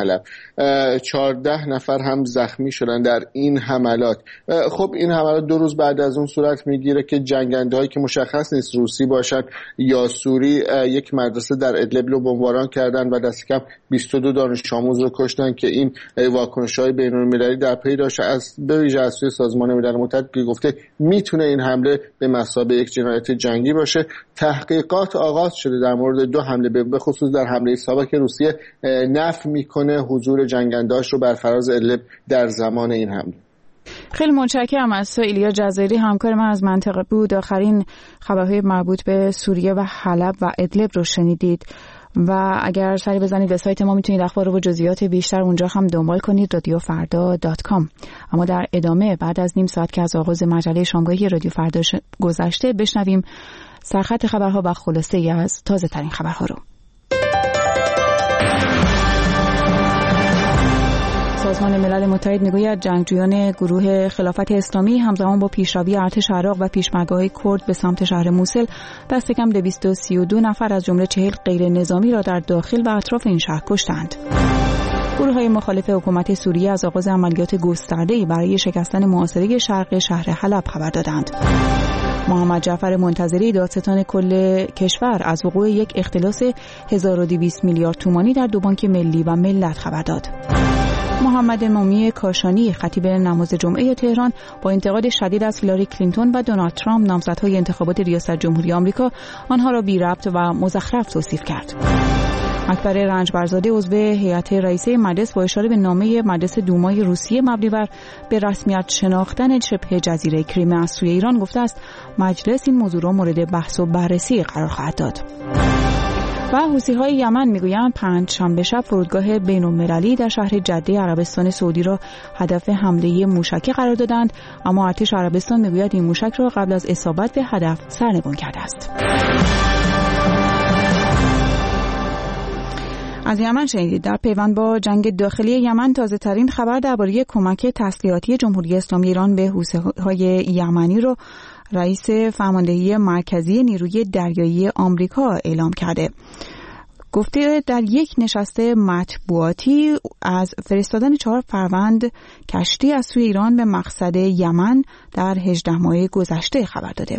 حلب. 14 نفر هم زخمی شدن در این حملات. خب این حملات 2 روز بعد از اون صورت میگیره که جنگنده‌هایی که مشخص نیست روسی باشن یا سوری یک مدرسه در ادلب رو بمباران کردن و دست کم 22 دانش آموز رو کشتن که این واکنش‌های بین‌المللی در پی داشته، از به ویژه از سوی سازمان ملل متحد که گفته میتونه این حمله به مثابه یک جنایت جنگی باشه. تحقیقات آغاز شده در مورد 2 حمله، به خصوص در حمله سابق که روسیه نفی میکنه حضور جنگنده‌اش رو بر فراز ادلب در زمان این حمله. خیلی متشکرم از تو ایلیا جزایری، همکار من از منطقه بود. آخرین خبرهای مربوط به سوریه و حلب و ادلب رو شنیدید و اگر سری بزنید به سایت ما میتونید اخبار و جزئیات بیشتر اونجا هم دنبال کنید، radiofrda.com. اما در ادامه بعد از نیم ساعت که از آغاز مجله شامگاهی رادیو فردا گذشته بشنویم سرخط خبرها و خلاصه ای از تازه ترین خبرها رو. سازمان ملل متحد میگوید جنگجویان گروه خلافت اسلامی همزمان با پیشروی ارتش عراق و پیشمرگه‌های کرد به سمت شهر موصل دست کم 232 نفر از جمله 40 غیر نظامی را در داخل و اطراف این شهر کشتند. گروه‌های مخالف حکومت سوریه از آغاز عملیات گسترده‌ای برای شکستن محاصره شرق شهر حلب خبر دادند. محمد جعفر منتظری دادستان کل کشور از وقوع یک اختلاس 1200 میلیارد تومانی در 2 بانک ملی و ملت خبر داد. محمد مومی کاشانی خطیب نماز جمعه تهران با انتقاد شدید از هیلاری کلینتون و دونالد ترامپ نامزدهای انتخابات ریاست جمهوری آمریکا آنها را بی ربط و مزخرف توصیف کرد. اکبر رنجبرزاده عضو هیئت رئیسه مجلس با اشاره به نامه مجلس دومای روسیه مبنی بر به رسمیت شناختن شبه جزیره کریم از سوی ایران گفته است مجلس این موضوع را مورد بحث و بررسی قرار خواهد داد. و حوثی‌های یمن میگویند پنجشنبه شب فرودگاه بین‌المللی در شهر جده عربستان سعودی را هدف حمله موشکی قرار دادند، اما ارتش عربستان میگوید این موشک را قبل از اصابت به هدف سرنگون کرده است. از یمن شنیدید. در پیوند با جنگ داخلی یمن تازه ترین خبر درباره کمک تسلیحاتی جمهوری اسلامی ایران به حوثی‌های یمنی رو رئیس فرماندهی مرکزی نیروی دریایی آمریکا اعلام کرده. گفته در یک نشست مطبوعاتی از فرستادن 4 فروند کشتی از سوی ایران به مقصد یمن در 18 ماه گذشته خبر داده.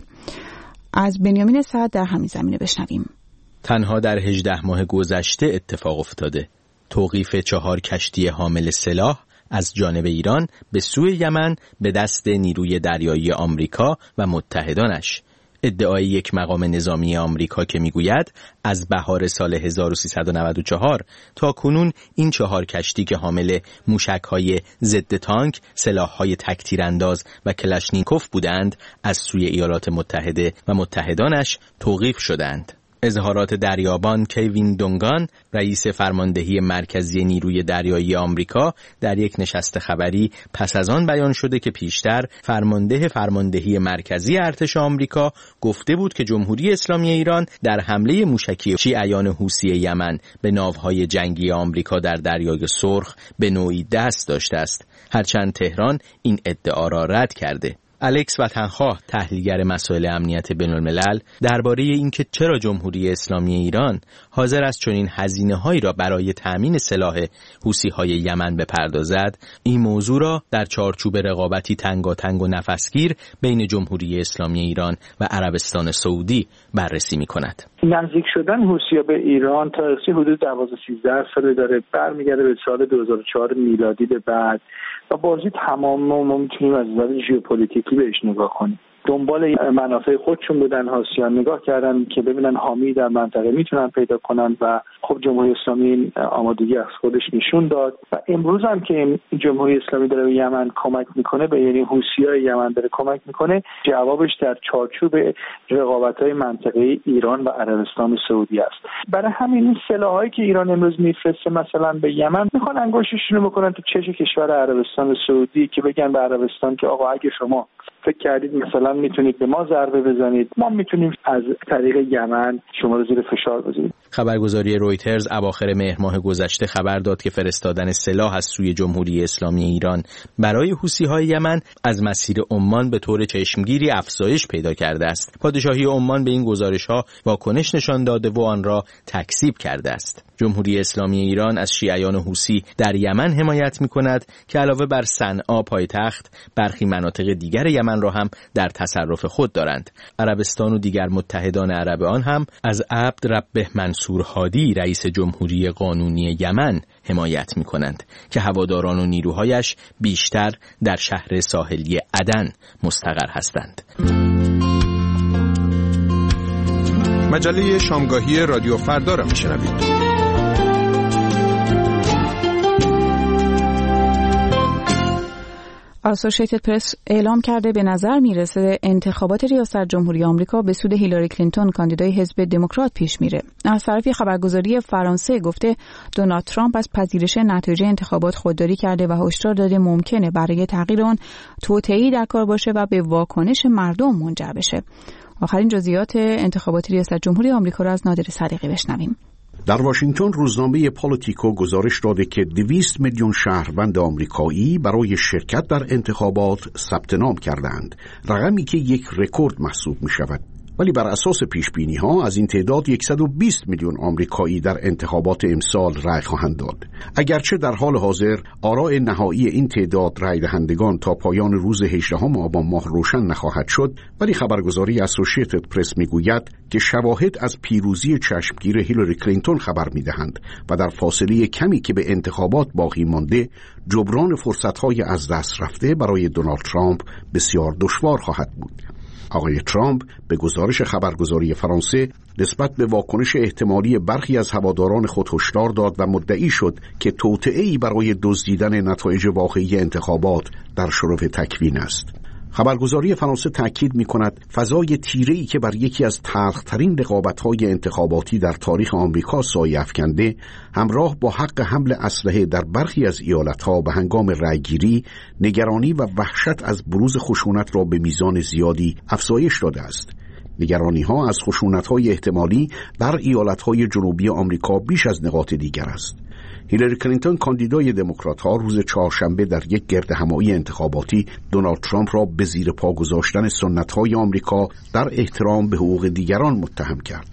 از بنیامین سعد در همین زمینه بشنویم. تنها در 18 ماه گذشته اتفاق افتاده. توقیف 4 کشتی حامل سلاح از جانب ایران به سوی یمن به دست نیروی دریایی آمریکا و متحدانش. ادعای یک مقام نظامی آمریکا که میگوید از بهار سال 1394 تا کنون این 4 کشتی که حامل موشک‌های ضد تانک، سلاح‌های تک‌تیرانداز و کلاشنیکوف بودند از سوی ایالات متحده و متحدانش توقیف شدند. اظهارات دریابان کیوین دونگان رئیس فرماندهی مرکزی نیروی دریایی آمریکا در یک نشست خبری پس از آن بیان شده که پیشتر فرماندهی مرکزی ارتش آمریکا گفته بود که جمهوری اسلامی ایران در حمله موشکی شیعیان حوثی یمن به ناوهای جنگی آمریکا در دریای سرخ به نوعی دست داشته است، هرچند تهران این ادعا را رد کرده. الکس وطنخواه تحلیلگر مسائل امنیت بین‌الملل درباره اینکه چرا جمهوری اسلامی ایران حاضر است چنین هزینه‌هایی را برای تأمین سلاح حوثی‌های یمن بپردازد، این موضوع را در چارچوب رقابتی تنگاتنگ و نفسگیر بین جمهوری اسلامی ایران و عربستان سعودی بررسی می‌کند. نزدیک شدن حوثی‌ها به ایران تاریخی حدود 12-13 ساله داره، برمیگرده به سال 2004 میلادی به بعد و بازی تمام ما میتونیم از نظر ژئوپلیتیکی بهش نگاه کنیم. دنبال منافع خودشون بودن، حوثیان نگاه کردن که ببینن حامی در منطقه میتونن پیدا کنن و خب جمهوری اسلامی آمادگی از خودش نشون داد و امروز هم که این جمهوری اسلامی داره به یمن کمک میکنه، به یعنی حوثیای یمن داره کمک میکنه، جوابش در چارچوب رقابت‌های منطقه‌ای ایران و عربستان سعودی است. برای همین این سلاحایی که ایران امروز میفرسته مثلا به یمن میخوان انگشتشون رو بکنن تو چش کشور عربستان سعودی که بگن به عربستان که آقا اگه شما فکر کردید مثلا میتونید به ما ضربه بزنید، ما میتونیم از طریق یمن شما رو زیر فشار بذاریم. خبرگزاری رویترز اواخر مهر ماه گذشته خبر داد که فرستادن سلاح از سوی جمهوری اسلامی ایران برای حوثی‌های یمن از مسیر عمان به طور چشمگیری افزایش پیدا کرده است. پادشاهی عمان به این گزارش‌ها واکنش نشان داده و آن را تکذیب کرده است. جمهوری اسلامی ایران از شیعیان حوثی در یمن حمایت می‌کند که علاوه بر صنعا پایتخت، برخی مناطق دیگر یمن را هم در تصرف خود دارند. عربستان و دیگر متحدان عرب آن هم از عبد ربه منصور هادی رئیس جمهوری قانونی یمن حمایت می‌کنند که هواداران و نیروهایش بیشتر در شهر ساحلی عدن مستقر هستند. مجله شامگاهی رادیو فردا را میشنوید. اسوسییتد پرس اعلام کرده به نظر میرسه انتخابات ریاست جمهوری آمریکا به سود هیلاری کلینتون کاندیدای حزب دموکرات پیش میره. از طرفی خبرگزاری فرانسه گفته دونالد ترامپ از پذیرش نتایج انتخابات خودداری کرده و هشدار داده ممکنه برای تغییر آن توطئه‌ای در کار باشه و به واکنش مردم منجر بشه. آخرین جزئیات انتخابات ریاست جمهوری آمریکا را از نادر صدیقی بشنویم. در واشنگتن روزنامه پالیتیکو گزارش داده که 200 میلیون شهروند آمریکایی برای شرکت در انتخابات ثبت نام کردند، رقمی که یک رکورد محسوب می شود. ولی بر اساس پیشبینی ها از این تعداد 120 میلیون آمریکایی در انتخابات امسال رأی خواهند داد. اگرچه در حال حاضر آراء نهایی این تعداد رأی دهندگان تا پایان روز 18 آبان ماه روشن نخواهد شد، ولی خبرگزاری اسوسییتد پرس میگوید که شواهد از پیروزی چشمگیر هیلاری کلینتون خبر میدهند و در فاصله کمی که به انتخابات باقی مانده جبران فرصت‌های از دست رفته برای دونالد ترامپ بسیار دشوار خواهد بود. آقای ترامپ به گزارش خبرگزاری فرانسه نسبت به واکنش احتمالی برخی از هواداران خود هشدار داد و مدعی شد که توطئه‌ای برای دزدیدن نتایج واقعی انتخابات در شرف تکوین است. خبرگزاری فرانسه تاکید می‌کند فضای تیره‌ای که بر یکی از تلخ‌ترین رقابت‌های انتخاباتی در تاریخ آمریکا سایه افکنده، همراه با حق حمل اسلحه در برخی از ایالت‌ها به هنگام رأیگیری، نگرانی و وحشت از بروز خشونت را به میزان زیادی افزایش داده است. نگرانی‌ها از خشونت‌های احتمالی در ایالت‌های جنوبی آمریکا بیش از نقاط دیگر است. هیلاری کلینتون کاندیدای دموکرات‌ها روز چهارشنبه در یک گردهمایی انتخاباتی دونالد ترامپ را به زیر پا گذاشتن سنت‌های آمریکا در احترام به حقوق دیگران متهم کرد.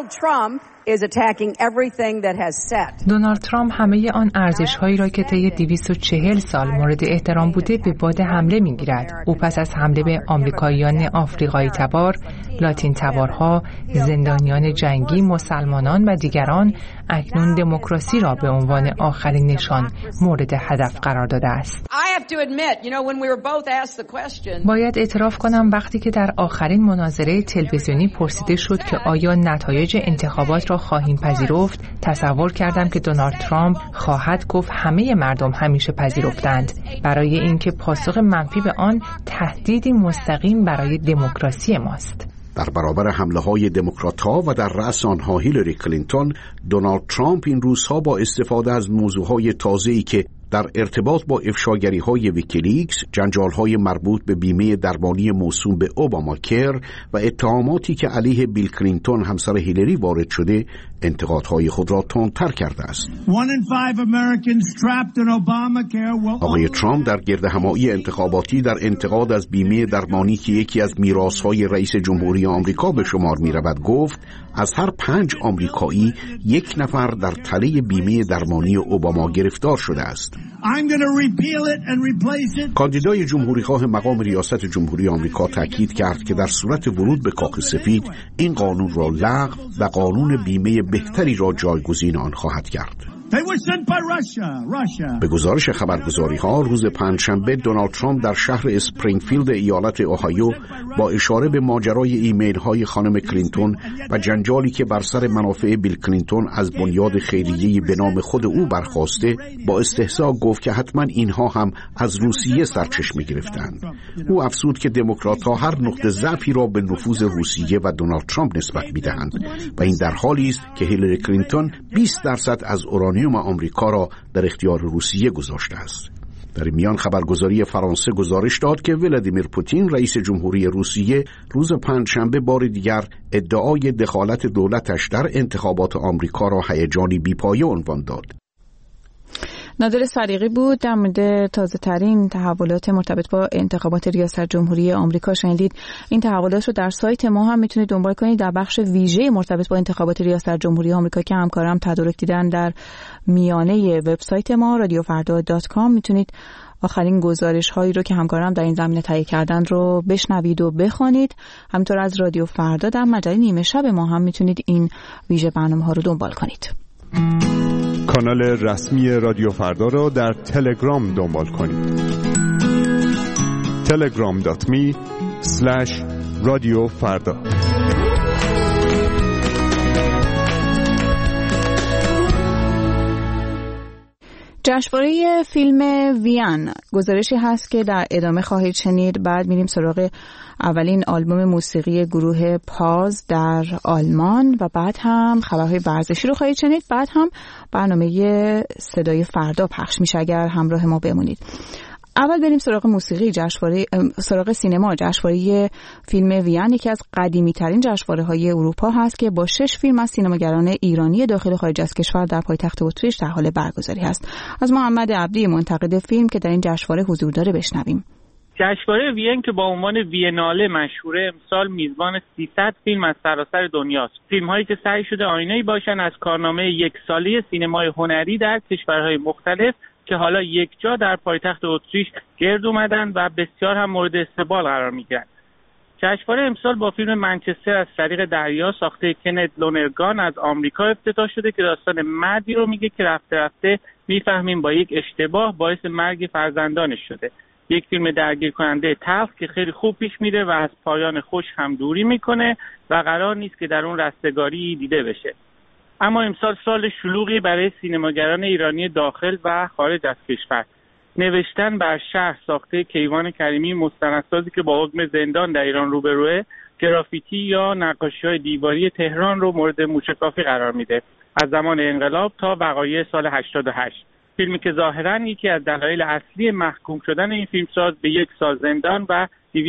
دونالد ترامپ همه آن ارزش‌هایی را که طی 240 سال مورد احترام بوده به باد حمله می‌گیرد. او پس از حمله به آمریکاییان آفریقایی تبار، لاتین تبارها، زندانیان جنگی، مسلمانان و دیگران، اکنون دموکراسی را به عنوان آخرین نشان مورد هدف قرار داده است. باید اعتراف کنم وقتی که در آخرین مناظره تلویزیونی پرسیده شد که آیا نتایج انتخابات را خواهیم پذیرفت، تصور کردم که دونالد ترامپ خواهد گفت همه مردم همیشه پذیرفتند، برای اینکه پاسخ منفی به آن تهدیدی مستقیم برای دموکراسی ماست. در برابر حمله‌های دموکرات‌ها و در رأس آنها هیلاری کلینتون، دونالد ترامپ این روزها با استفاده از موضوعهای تازه‌ای که در ارتباط با افشاگری‌های ویکیلیکس، جنجال‌های مربوط به بیمه درمانی موسوم به اوباماکر و اتهاماتی که علیه بیل کلینتون همسر هیلاری وارد شده، انتقادهای خود را تندتر کرده است. آقای ترامپ در گردهمایی انتخاباتی در انتقاد از بیمه درمانی که یکی از میراث‌های رئیس جمهوری آمریکا به شمار می‌رود گفت از هر 5 آمریکایی 1 نفر در تله بیمه درمانی اوباما گرفتار شده است. کاندیدای جمهوریخواه مقام ریاست جمهوری آمریکا تاکید کرد که در صورت ورود به کاخ سفید این قانون را لغو و قانون بیمه بهتری را جایگزین آن خواهد کرد. به گزارش خبرگزاری‌ها روز پنجشنبه دونالد ترامپ در شهر اسپرینگفیلد ایالت اوهایو با اشاره به ماجرای ایمیل‌های خانم کلینتون و جنجالی که بر سر منافع بیل کلینتون از بنیاد خیریه‌ای به نام خود او برخاسته، با استهزا گفت که حتما اینها هم از روسیه سرچشمه گرفتند. او افزود که دموکرات‌ها هر نقطه ضعفی را به نفوذ روسیه و دونالد ترامپ نسبت می‌دهند و این در حالی است که هیلاری کلینتون 20% از اورانیوم آمریکا را در اختیار روسیه گذاشته است. در میان خبرگزاری فرانسه گزارش داد که ولادیمیر پوتین رئیس جمهوری روسیه روز پنجشنبه بار دیگر ادعای دخالت دولتش در انتخابات آمریکا را هیجانی بی‌پایه عنوان داد. نادر صدیقی بود در مورد تازه ترین تحولات مرتبط با انتخابات ریاست جمهوری آمریکا. شنیدید این تحولات رو در سایت ما هم میتونید دنبال کنید، در بخش ویژه مرتبط با انتخابات ریاست جمهوری آمریکا که همکارم تدارک دیدن در میانه وبسایت ما radiofarda.com میتونید آخرین گزارش هایی رو که همکارم در این زمینه تهیه کردن رو بشنوید و بخوانید. همینطور از رادیو فردا در مجله نیمه شب ما هم میتونید این ویژه برنامه ها رو دنبال کنید. کانال رسمی رادیو فردا را در تلگرام دنبال کنید. telegram.me/radiofarda. جشنواره فیلم وین گزارشی هست که در ادامه خواهید شنید. بعد میریم سراغ اولین آلبوم موسیقی گروه پاز در آلمان و بعد هم خبرهای ورزشی رو خواهید شنید. بعد هم برنامه صدای فردا پخش میشه اگر همراه ما بمونید. اول بریم سراغ موسیقی سراغ سینما. جشنواره فیلم وین یکی از قدیمی ترین جشنواره‌های اروپا هست که با 6 فیلم از سینماگران ایرانی داخل و خارج از کشور در پایتخت اتریش در حال برگزاری هست. از محمد عبدی منتقد فیلم که در این جشنواره حضور داره بشنویم. جشنواره وین که با عنوان ویناله مشهوره، امسال میزبان 300 فیلم از سراسر دنیاست. فیلم‌هایی که سعی شده آینه‌ای باشن از کارنامه یک ساله سینمای هنری در کشورهای مختلف که حالا یک جا در پایتخت اتریش گرد اومدن و بسیار هم مورد استقبال قرار میگیرن. جشنواره امسال با فیلم منچستر از طریق دریا ساخته کنت لونرگان از آمریکا افتتاح شده که داستان مردی رو میگه که رفته رفته میفهمیم با یک اشتباه باعث مرگ فرزندانش شده. یک فیلم درگیر کننده تلخ که خیلی خوب پیش میره و از پایان خوش هم دوری میکنه و قرار نیست که در اون رستگاری دیده بشه. اما امسال سال شلوغی برای سینماگران ایرانی داخل و خارج از کشور. نوشتن بر شهر ساخته کیوان کریمی مستندسازی که با حکم زندان در ایران روبروه، گرافیتی یا نقاشی‌های دیواری تهران رو مورد موشکافی قرار میده از زمان انقلاب تا وقایع سال 88. فیلمی که ظاهراً یکی از دلایل اصلی محکوم شدن این فیلمساز به 1 سال زندان و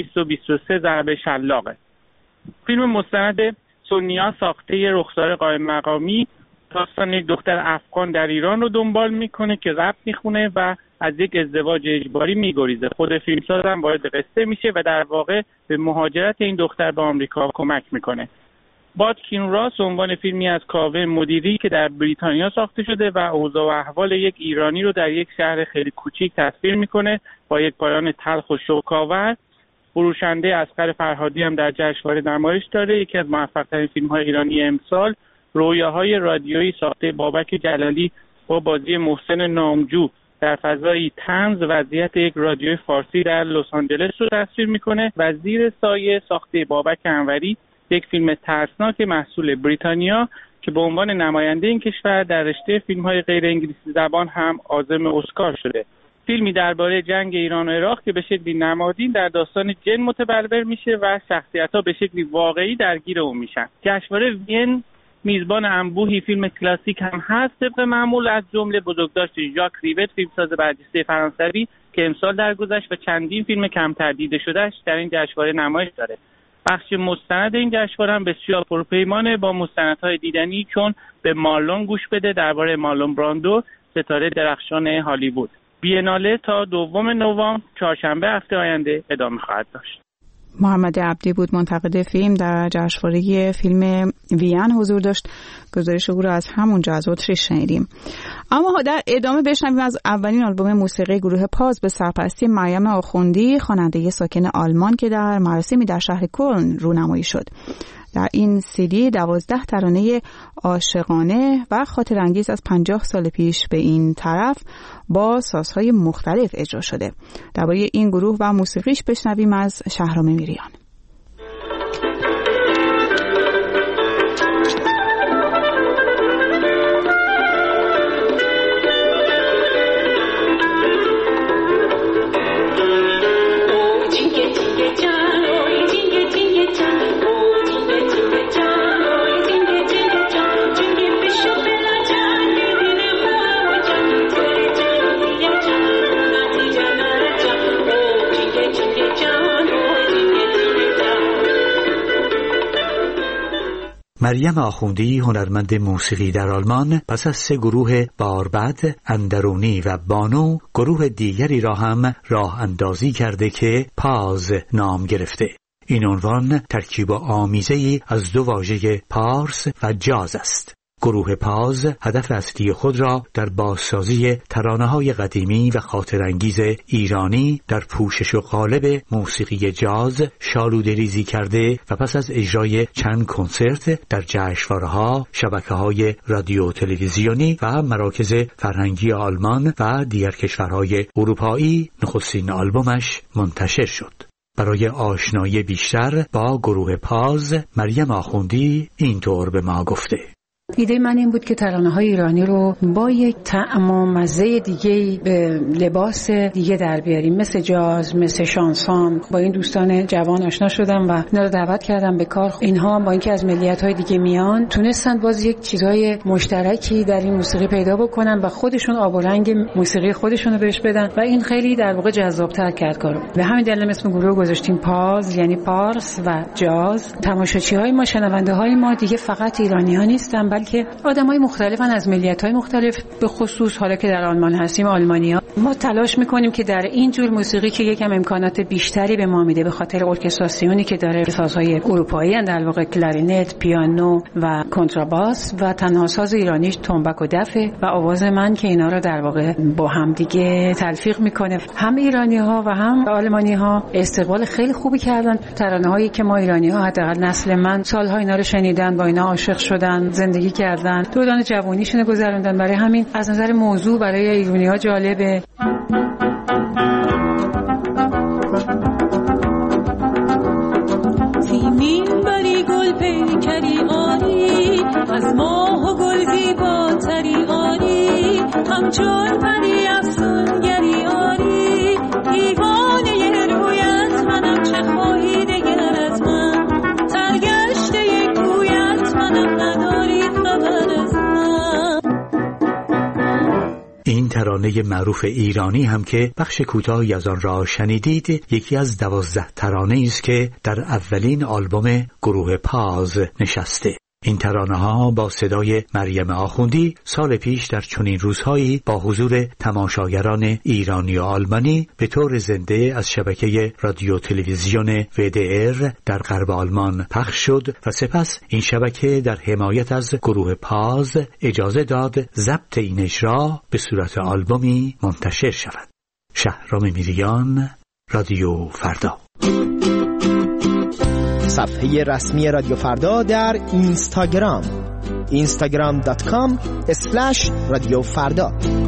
223 ضرب شلاقه. فیلم مستند سونیا ساخته رخسار قائم مقامی داستان یک دختر افغان در ایران رو دنبال میکنه که رپ میخونه و از یک ازدواج اجباری میگریزه. خود فیلمساز هم وارد قصه میشه و در واقع به مهاجرت این دختر به آمریکا کمک میکنه. باد کینوراس عنوان فیلمی از کاوه مدیری که در بریتانیا ساخته شده و اوضاع و احوال یک ایرانی رو در یک شهر خیلی کوچیک تصویر میکنه با یک پایان تلخ و شوک‌آور. فروشنده اصغر فرهادی هم در جشنواره نمایش داره. یکی از موفق‌ترین فیلم‌های ایرانی امسال رویاهای رادیویی ساخته بابک جلالی با بازی محسن نامجو در فضای طنز وضعیت یک رادیوی فارسی در لس آنجلس رو تصویر میکنه و زیر سایه ساخته بابک انوری یک فیلم ترسناک محصول بریتانیا که به عنوان نماینده این کشور در رشته فیلم‌های غیر انگلیسی زبان هم عازم اسکار شده. فیلمی درباره جنگ ایران و عراق که به شکلی نمادین در داستان جن متبلور میشه و شخصیت‌ها به شکلی واقعی درگیر اون میشن. جشنواره وین میزبان انبوهی فیلم کلاسیک هم هست طبق معمول، از جمله بزرگداشت ژاک ریوت فیلمساز برجسته فرانسوی که امسال درگذشت و چندین فیلم کمتر دیده شدهش در این جشنواره نمایش داره. بخش مستند این جشنواره هم بسیار پرپیمانه با مستندهای دیدنی چون به مارلون گوش بده درباره مارلون براندو ستاره درخشان هالیوود. بیناله تا 2 نوامبر چهارشنبه هفته آینده ادامه خواهد داشت. محمد عبدی بود منتقد فیلم در جشنواره فیلم وین حضور داشت. گزارش او را از همونجا از اتریش شنیدیم. اما در ادامه بشنویم از اولین آلبوم موسیقی گروه پاز به سرپرستی مریم آخوندی، خواننده ساکن آلمان که در مراسمی در شهر کلن رونمایی شد. در این CD 12 ترانه عاشقانه و خاطرانگیز از 50 سال پیش به این طرف با سازهای مختلف اجرا شده. درباره این گروه و موسیقیش بشنویم از شهرام میریان. Jaan مریم آخوندی هنرمند موسیقی در آلمان پس از 3 گروه باربد، اندرونی و بانو گروه دیگری را هم راه اندازی کرده که پاز نام گرفته. این عنوان ترکیب آمیزه‌ای از 2 واژه پارس و جاز است. گروه پاز هدف اصلی خود را در بازسازی ترانه‌های قدیمی و خاطرانگیز ایرانی در پوشش و قالب موسیقی جاز شالوده‌ریزی کرده و پس از اجرای چند کنسرت در جشنواره‌ها، شبکه‌های رادیو تلویزیونی و مراکز فرهنگی آلمان و دیگر کشورهای اروپایی نخستین آلبومش منتشر شد. برای آشنایی بیشتر با گروه پاز، مریم آخوندی اینطور به ما گفته: ایده من این بود که ترانه‌های ایرانی رو با یک طعم و مزه دیگه به لباس دیگه در بیاریم، مثل جاز، مثل شانسون. با این دوستان جوان آشنا شدم و اینا رو دعوت کردم به کار. اینها با اینکه از ملیت‌های دیگه میان، تونستن باز یک چیزای مشترکی در این موسیقی پیدا بکنن و خودشون آب و رنگ موسیقی خودشون رو بهش بدن و این خیلی در واقع جذاب‌تر کرد کارو. به همین دلیل اسم گروه گذاشتیم پاز، یعنی پارس و جاز. تماشاچی‌های ما، شنونده‌های ما دیگه فقط ایرانی‌ها نیستن، بلکه آدمای مختلفن از ملیت‌های مختلف، به خصوص حالا که در آلمان هستیم آلمانی‌ها. ما تلاش می‌کنیم که در این جور موسیقی که یکم امکانات بیشتری به ما میده به خاطر ارکستراسیونی که داره، سازهای اروپایی اند در واقع، کلارینت، پیانو و کنتراباس و تنها ساز ایرانیش تنبک و دفه و آواز من که اینا رو در واقع با هم دیگه تلفیق میکنه. هم ایرانی‌ها و هم آلمانی‌ها استقبال خیلی خوبی کردن. ترانه‌هایی که ما ایرانی‌ها، حداقل نسل من، سال‌ها اینا رو شنیدن، با اینا عاشق شدن، زندگی کردن، دوران جوانیشون گذروندن. برای همین از نظر موضوع برای ایرانی‌ها جالبه. سیمین بری گل پیکری آری، از ماه و گل زیباتری آری، همچون پری افسونگری آری، دیوانه رویت منم، چه خواهی دگر از من، سرگشته گویت منم، نداری خبر از من. این ترانه معروف ایرانی هم که بخش کوتاهی از آن را شنیدید، یکی از 12 ترانه‌ای است که در اولین آلبوم گروه پاز نشسته. این ترانه‌ها با صدای مریم آخوندی سال پیش در چنین روزهایی با حضور تماشاگران ایرانی و آلمانی به طور زنده از شبکه رادیو تلویزیون WDR در غرب آلمان پخش شد و سپس این شبکه در حمایت از گروه پاز اجازه داد ضبط این اجرا به صورت آلبومی منتشر شود. شهرام میریان، رادیو فردا. صفحه رسمی رادیو فردا در اینستاگرام instagram.com/رادیو فردا.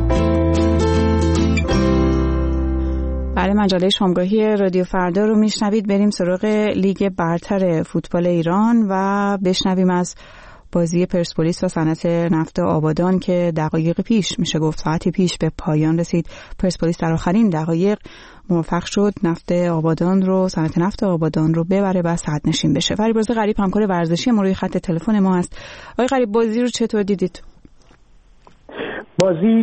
برای مجله شامگاهی رادیو فردا رو میشنوید. بریم سراغ لیگ برتر فوتبال ایران و بشنویم از بازی پرسپولیس و صنعت نفت آبادان که دقایق پیش، میشه گفت ساعتی پیش، به پایان رسید. پرسپولیس در آخرین دقایق موفق شد صنعت نفت آبادان رو ببره و صدرنشین بشه. فریبرز غریب همکار ورزشی ما روی خط تلفن ما هست. آقای غریب، بازی رو چطور دیدید؟ بازی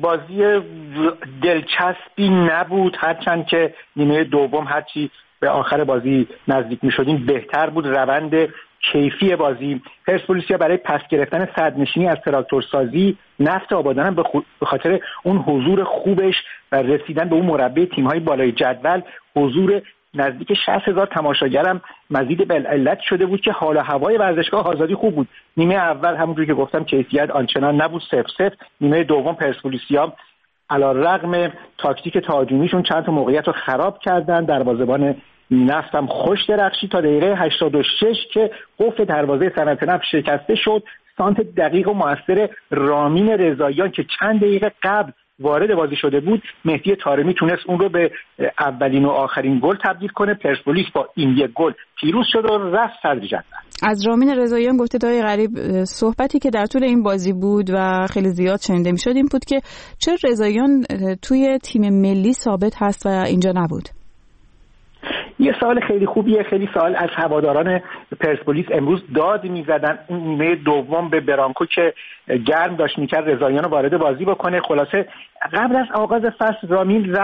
دلچسبی نبود، هرچند که نیمه دوم هرچی به آخر بازی نزدیک می شدیم بهتر بود. روند کیفی بازی، پرسپولیسیا برای پس گرفتن صدرنشینی از تراکتورسازی نفت آبادان هم به خاطر اون حضور خوبش و رسیدن به اون مربع تیم‌های بالای جدول، حضور نزدیک 60,000 تماشاگر هم مزید به علت شده بود که حال و هوای ورزشگاه آزادی خوب بود. نیمه اول همونجوری که گفتم کیفیت آنچنان نبود، 0-0. نیمه دوم پرسپولیسیا علی‌رغم تاکتیک تهاجمیشون چند تا موقعیت رو خراب کردن. دروازه‌بان نفت هم خوش درخشید تا دقیقه 86 که قفل دروازه صنعت نفت شکسته شد. سانت دقیق و موثر رامین رضاییان که چند دقیقه قبل وارد بازی شده بود، مهدی طارمی تونست اون رو به اولین و آخرین گل تبدیل کنه. پرسپولیس با این یک گل پیروز شد و رفت صدر جدول. از رامین رضاییان گفته دای غریب، صحبتی که در طول این بازی بود و خیلی زیاد شنیده میشد این بود که چرا رضاییان توی تیم ملی ثابت هست و اینجا نبود. یه سوال خیلی خوبیه. خیلی سوال از هواداران پرسپولیس امروز داد میزدن. اون نیمه دوم به برانکو که گرم داشت میکرد رضاییان رو وارد بازی بکنه. خلاصه قبل از آغاز فصل رامین رفت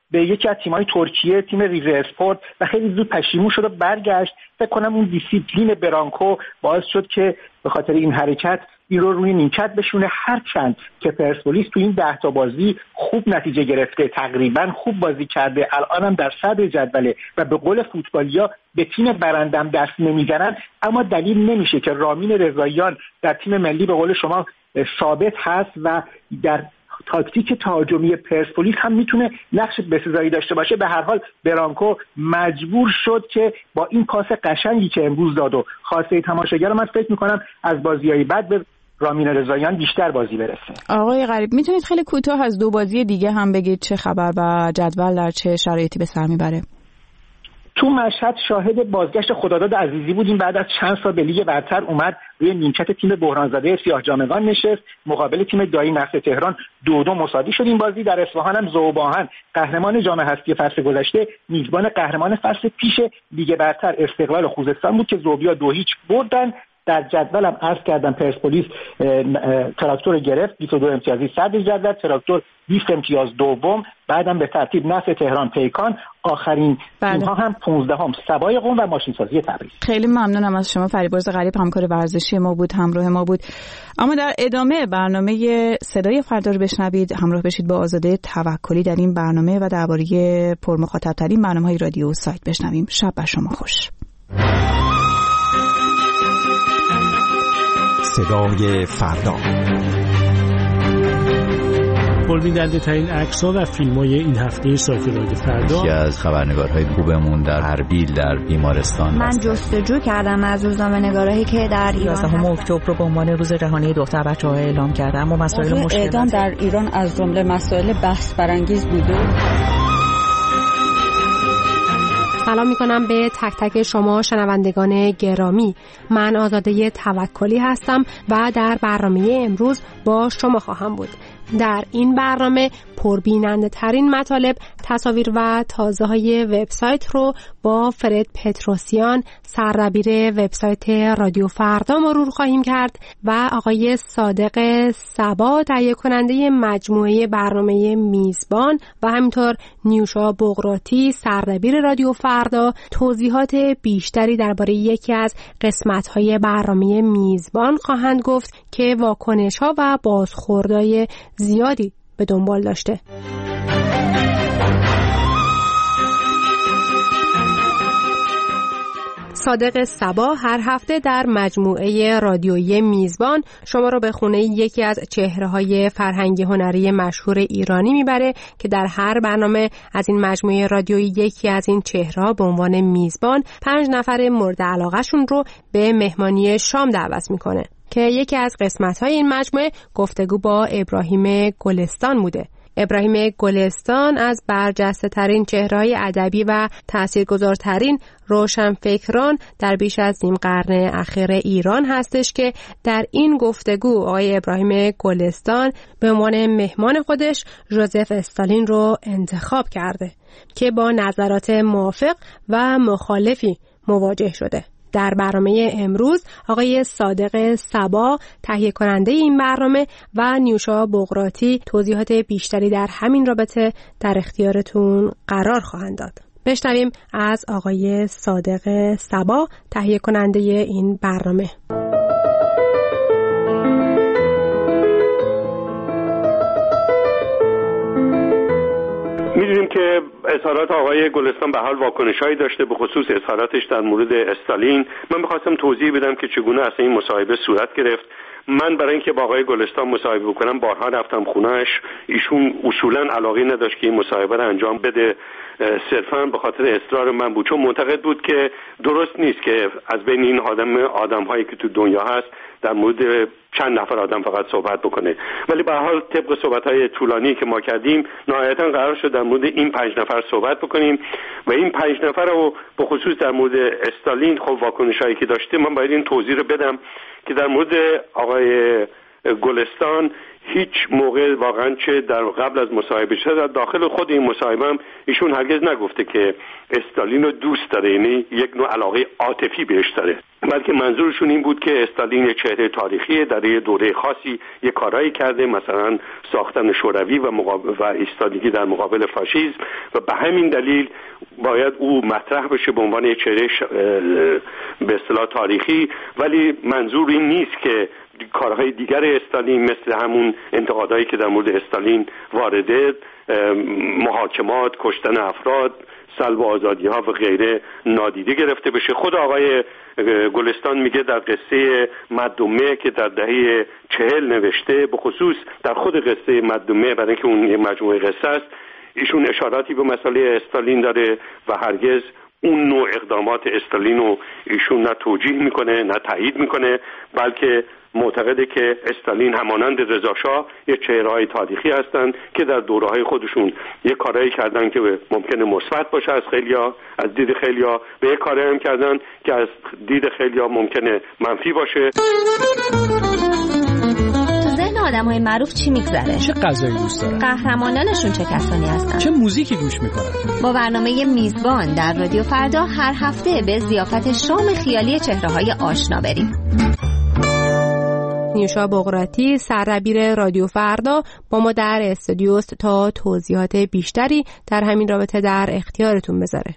به یکی از تیم‌های ترکیه، تیم ریزه اسپورت، و خیلی زود پشیمون شد و برگشت. فکر کنم اون دیسیپلین برانکو باعث شد که به خاطر این حرکت این رو روی نیمکت بشونه. هرچند که پرسپولیس تو این 10 تا بازی خوب نتیجه گرفته، تقریبا خوب بازی کرده، الانم در صدر جدوله و به قول فوتبالیا به تیم برندم دست نمیزنن، اما دلیل نمیشه که رامین رضاییان در تیم ملی به قول شما ثابت هست و در تاکتیک تهاجمی پرسپولیس هم میتونه نقش بسزایی داشته باشه. به هر حال برانکو مجبور شد که با این پاس قشنگی که امروز داد و خواسته تماشاگر، من فکر میکنم از بازی‌های بعد به رامین رضاییان بیشتر بازی برسه. آقای غریب میتونید خیلی کوتاه از 2 بازی دیگه هم بگید چه خبر و جدول در چه شرایطی به سر میبره؟ تو مشهد شاهد بازگشت خداداد عزیزی بودیم. بعد از چند سال به لیگ برتر اومد روی نیمکت تیم بحرانزده سیاه جامگان نشست، مقابل تیم دایی نفت تهران 2-2 مساوی شد این بازی. در اصفهان هم ذوباهن قهرمان جام هستی فصل گذشته میزبان قهرمان فصل پیش لیگ برتر استقلال خوزستان بود که ذوبیا 2-0 بردن. در جدولم عرض کردم پرسپولیس تراکتور گرفت 22 امتیازی صدر جدول، تراکتور 20 امتیاز دوم، بعدم به ترتیب نفت تهران پیکان، آخرین تیم‌ها هم 15ام سبای قم و ماشینسازی تبریز. خیلی ممنونم از شما. فریبرز غریب همکار ورزشی ما بود، همراه ما بود. اما در ادامه برنامه صدای فردا رو بشنوید، همراه بشید با آزاده توکلی در این برنامه و درباره پرمخاطب‌ترین برنامه‌های رادیو و سایت بشنویم. شب بر شما خوش. صدای فردا. پربیننده ترین عکس‌ها و فیلم‌های این هفته سایت رادیو فردا. یکی از خبرنگارهای خوبمون در اربیل در بیمارستان. من جستجو کردم از روزنامه‌نگارایی که در ایران 11 اکتبر رو به عنوان روز جهانی دختر بچه‌ها اعلام کردم و مسائل مشکل اعدام در ایران از جمله مسائل بحث برانگیز بوده. سلام میکنم به تک تک شما شنوندگان گرامی. من آزاده توکلی هستم و در برنامه امروز با شما خواهم بود. در این برنامه پربیننده ترین مطالب، تصاویر و تازه های وبسایت رو با فرد پتروسیان، سردبیر وبسایت رادیو فردا مرور خواهیم کرد و آقای صادق صبا، تهیه کننده مجموعه برنامه میزبان، و همینطور نیوشا بغراتی، سردبیر رادیو فردا، توضیحات بیشتری درباره یکی از قسمت‌های برنامه میزبان خواهند گفت که واکنش‌ها و بازخوردهای زیادی به دنبال داشته. صادق صبا هر هفته در مجموعه رادیویی میزبان شما رو به خونه یکی از چهره‌های فرهنگی هنری مشهور ایرانی میبره که در هر برنامه از این مجموعه رادیویی یکی از این چهره‌ها به عنوان میزبان 5 نفر مورد علاقه‌شون رو به مهمانی شام دعوت میکنه که یکی از قسمت‌های این مجموعه گفتگو با ابراهیم گلستان بوده. ابراهیم گلستان از برجسته‌ترین چهره‌های ادبی و تاثیرگذارترین روشنفکران در بیش از نیم قرن اخیر ایران هستش که در این گفتگو آقای ابراهیم گلستان به عنوان مهمان خودش ژوزف استالین رو انتخاب کرده که با نظرات موافق و مخالفی مواجه شده. در برنامه امروز آقای صادق صبا، تهیه کننده این برنامه، و نیوشا بغراتی توضیحات بیشتری در همین رابطه در اختیارتون قرار خواهند داد. بشنویم از آقای صادق صبا، تهیه کننده این برنامه. می‌دونیم که اظهارات آقای گلستان به حال واکنش‌هایی داشته، به خصوص اظهاراتش در مورد استالین. من می‌خواستم توضیح بدم که چگونه اصلا این مصاحبه صورت گرفت. من برای اینکه با آقای گلستان مصاحبه بکنم بارها رفتم خونه‌اش. ایشون اصولاً علاقه نداشت که این مصاحبه رو انجام بده، صرفاً به خاطر اصرار من بود، چون معتقد بود که درست نیست که از بین این آدم‌هایی که تو دنیا هست در مورد چند نفر آدم فقط صحبت بکنه. ولی به هر حال طبق صحبت‌های طولانی که ما کردیم نهایتاً قرار شد در مورد این 5 نفر صحبت بکنیم و این 5 نفر رو به خصوص در مورد استالین خب واکنش‌هایی که داشته من باید این توضیح رو بدم که در مورد آقای گلستان هیچ موقع واقعا چه در قبل از مصاحبه شد در داخل خود این مصاحبه هم ایشون هرگز نگفته که استالین رو دوست داره، یعنی یک نوع علاقه عاطفی بهش داره. بلکه منظورشون این بود که استالین یک چهره تاریخی در یه دوره خاصی یک کارایی کرده، مثلا ساختن شوروی و ایستادگی در مقابل فاشیسم، و به همین دلیل باید او مطرح بشه به عنوان یک چهره به اصطلاح تاریخی. ولی منظور این نیست که کارهای دیگر استالین مثل همون انتقادهایی که در مورد استالین وارده، محاکمات، کشتن افراد، سلب آزادی‌ها و غیره نادیده گرفته بشه. خود آقای گلستان میگه در قصه مدومه که در دهه 40 نوشته، به خصوص در خود قصه مدومه، برای اینکه اون یه مجموعه قصه است، ایشون اشاراتی به مسئله استالین داره و هرگز اون نوع اقدامات استالین رو ایشون نه توجیه میکنه نه تایید میکنه، بلکه معتقده که استالین همانند رضاشاه یه چهره‌های تاریخی هستند که در دوره‌های خودشون یه کارایی کردن که ممکنه مثبت باشه از خیلیا، از دید خیلیا، به یه کاری هم کردن که از دید خیلیا ممکنه منفی باشه. آدم‌های معروف چی میگذره؟ چه غذایی دوست دارن؟ قهرمانانشون چه کسانی هستن؟ چه موزیکی گوش میکنن؟ با برنامه میزبان در رادیو فردا هر هفته به ضیافت شام خیالی چهره‌های آشنا بریم. نیوشا بقراطی سردبیر رادیو فردا با ما در استودیوست تا توضیحات بیشتری در همین رابطه در اختیارتون بذاره.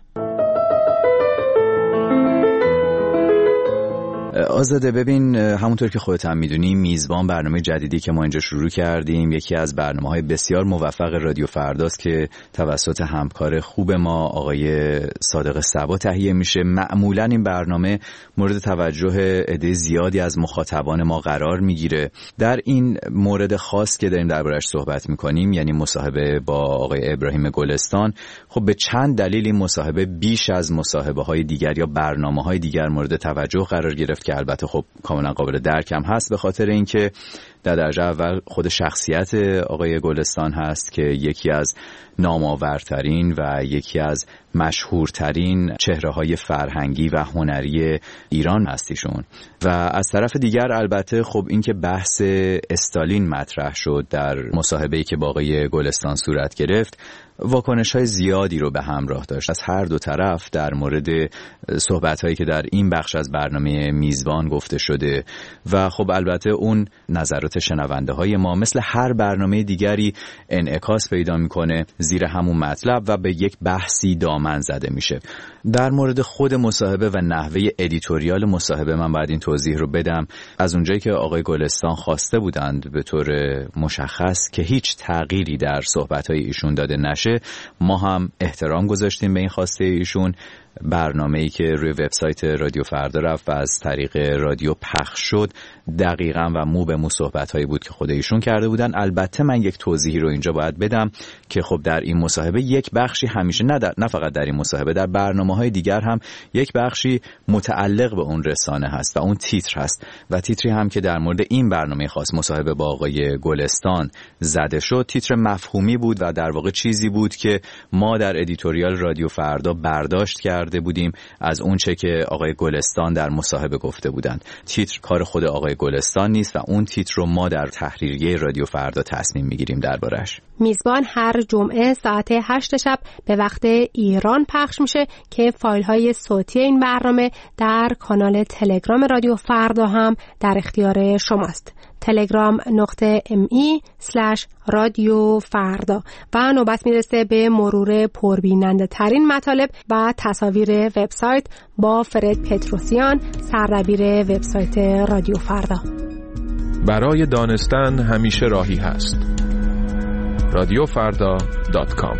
آزاده، ببین همونطور که خودت هم میدونی میزبان برنامه جدیدی که ما اینجا شروع کردیم یکی از برنامه‌های بسیار موفق رادیو فرداست که توسط همکار خوب ما آقای صادق صبا تهیه میشه. معمولا این برنامه مورد توجه عده زیادی از مخاطبان ما قرار میگیره. در این مورد خاص که داریم دربارش صحبت میکنیم، یعنی مصاحبه با آقای ابراهیم گلستان، خب به چند دلیل این مصاحبه بیش از مصاحبه‌های دیگر یا برنامه‌های دیگر مورد توجه قرار گرفت که البته خب کاملا قابل درک هم هست، به خاطر اینکه در درجه اول خود شخصیت آقای گلستان هست که یکی از نامآورترین و یکی از مشهورترین چهره‌های فرهنگی و هنری ایران هستیشون، و از طرف دیگر البته خب اینکه بحث استالین مطرح شد در مصاحبه‌ای که با آقای گلستان صورت گرفت، واکنش‌های زیادی رو به همراه داشت از هر دو طرف در مورد صحبت‌هایی که در این بخش از برنامه میزبان گفته شده، و خب البته اون نظرات شنونده‌های ما مثل هر برنامه دیگری انعکاس پیدا می‌کنه زیر همون مطلب و به یک بحثی دامن زده میشه. در مورد خود مصاحبه و نحوه ادیتوریال مصاحبه من باید این توضیح رو بدم. از اونجایی که آقای گلستان خواسته بودند به طور مشخص که هیچ تغییری در صحبت‌های ایشون داده نشه، ما هم احترام گذاشتیم به این خواسته ایشون. برنامه‌ای که روی وبسایت رادیو فردا رفت و از طریق رادیو پخش شد دقیقاً و مو به مو صحبت‌هایی بود که خود ایشون کرده بودن. البته من یک توضیحی رو اینجا باید بدم که خب در این مصاحبه یک بخشی همیشه نه فقط در این مصاحبه، در برنامه‌های دیگر هم یک بخشی متعلق به اون رسانه هست و اون تیتر هست، و تیتری هم که در مورد این برنامه خاص مصاحبه با آقای گلستان زده شد تیتر مفهومی بود و در واقع چیزی بود که ما در ادیتوریال رادیو فردا برداشت کرده بودیم از اون چه که آقای گلستان در مصاحبه گفته بودند. تیتر کار خود آقای گلستان نیست و اون تیتر رو ما در تحریریه رادیو فردا تصمیم میگیریم دربارش. میزبان هر جمعه ساعت 8 شب به وقت ایران پخش میشه که فایل های صوتی این برنامه در کانال تلگرام رادیو فردا هم در اختیار شماست. telegram.me/رادیو فردا. و نوبت میرسه به مرور پربیننده ترین مطالب و تصاویر وبسایت با فرد پتروسیان، سردبیر وبسایت رادیو فردا. برای دانستن همیشه راهی هست. radiofarda.com.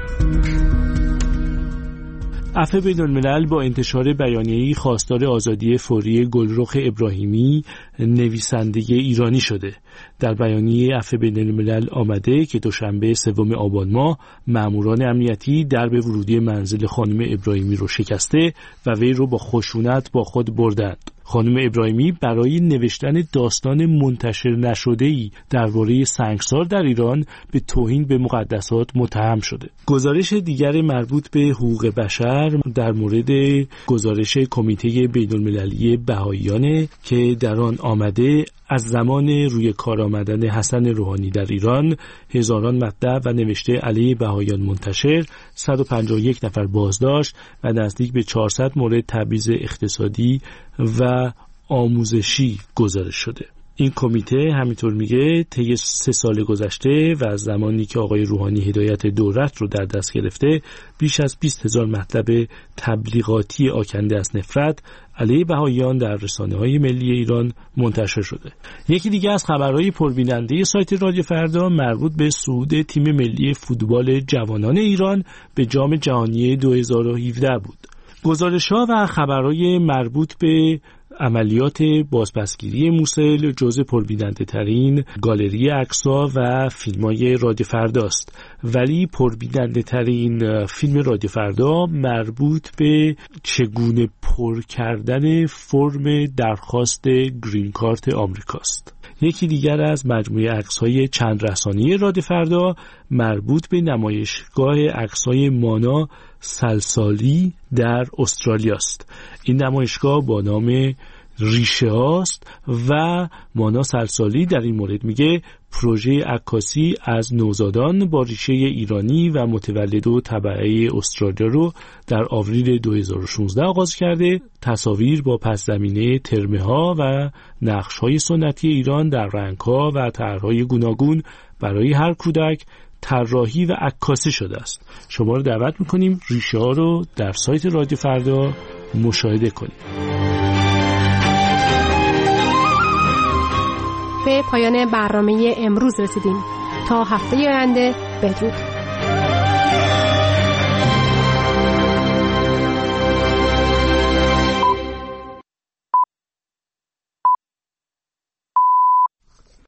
عفو بین‌الملل با انتشار بیانیه‌ای خواستار آزادی فوری گلرخ ابراهیمی نویسنده ایرانی شده. در بیانیه عفو بین‌الملل آمده که دوشنبه 3 آبان ماه ماموران امنیتی درب ورودی منزل خانم ابراهیمی رو شکسته و وی رو با خشونت با خود بردند. خانم ابراهیمی برای نوشتن داستان منتشر نشده‌ای درباره سنگسار در ایران به توهین به مقدسات متهم شده. گزارش دیگر مربوط به حقوق بشر در مورد گزارش کمیته بین‌المللی بهائیان که در آن آمده از زمان روی کار آمدن حسن روحانی در ایران هزاران مطلب و نوشته علیه بهائیان منتشر، 151 نفر بازداشت و نزدیک به 400 مورد تبعیض اقتصادی و آموزشی گزارش شده. این کمیته همینطور میگه طی 3 سال گذشته و از زمانی که آقای روحانی هدایت دولت رو در دست گرفته بیش از 20,000 مطلب تبلیغاتی آکنده از نفرت علیه بهائیان در رسانه‌های ملی ایران منتشر شده. یکی دیگه از خبرهای پربیننده سایت رادیو فردا مربوط به صعود تیم ملی فوتبال جوانان ایران به جام جهانی 2017 بود. گزارش‌ها و خبرهای مربوط به عملیات بازپسگیری موسل جزء پربیننده ترین گالری عکس‌ها و فیلم‌های رادیو فرداست، ولی پربیننده ترین فیلم رادیو فردا مربوط به چگونه پر کردن فرم درخواست گرین کارت آمریکاست. یکی دیگر از مجموعه عکس‌های چند رسانه‌ای رادیو فردا مربوط به نمایشگاه عکس‌های مانا سلسالی در استرالیا است. این نمایشگاه با نام ریشه هاست و مانا سلسالی در این مورد میگه پروژه عکاسی از نوزادان با ریشه ایرانی و متولد و تبعه استرالیا رو در آوریل 2016 آغاز کرده. تصاویر با پس زمینه ترمه ها و نقش های سنتی ایران در رنگ ها و طرح‌های گوناگون برای هر کودک طراحی و عکاسی شده است. شما رو دعوت میکنیم ریشه ها رو در سایت رادیو فردا مشاهده کنید. به پایان برنامه امروز رسیدیم. تا هفته آینده بدرود.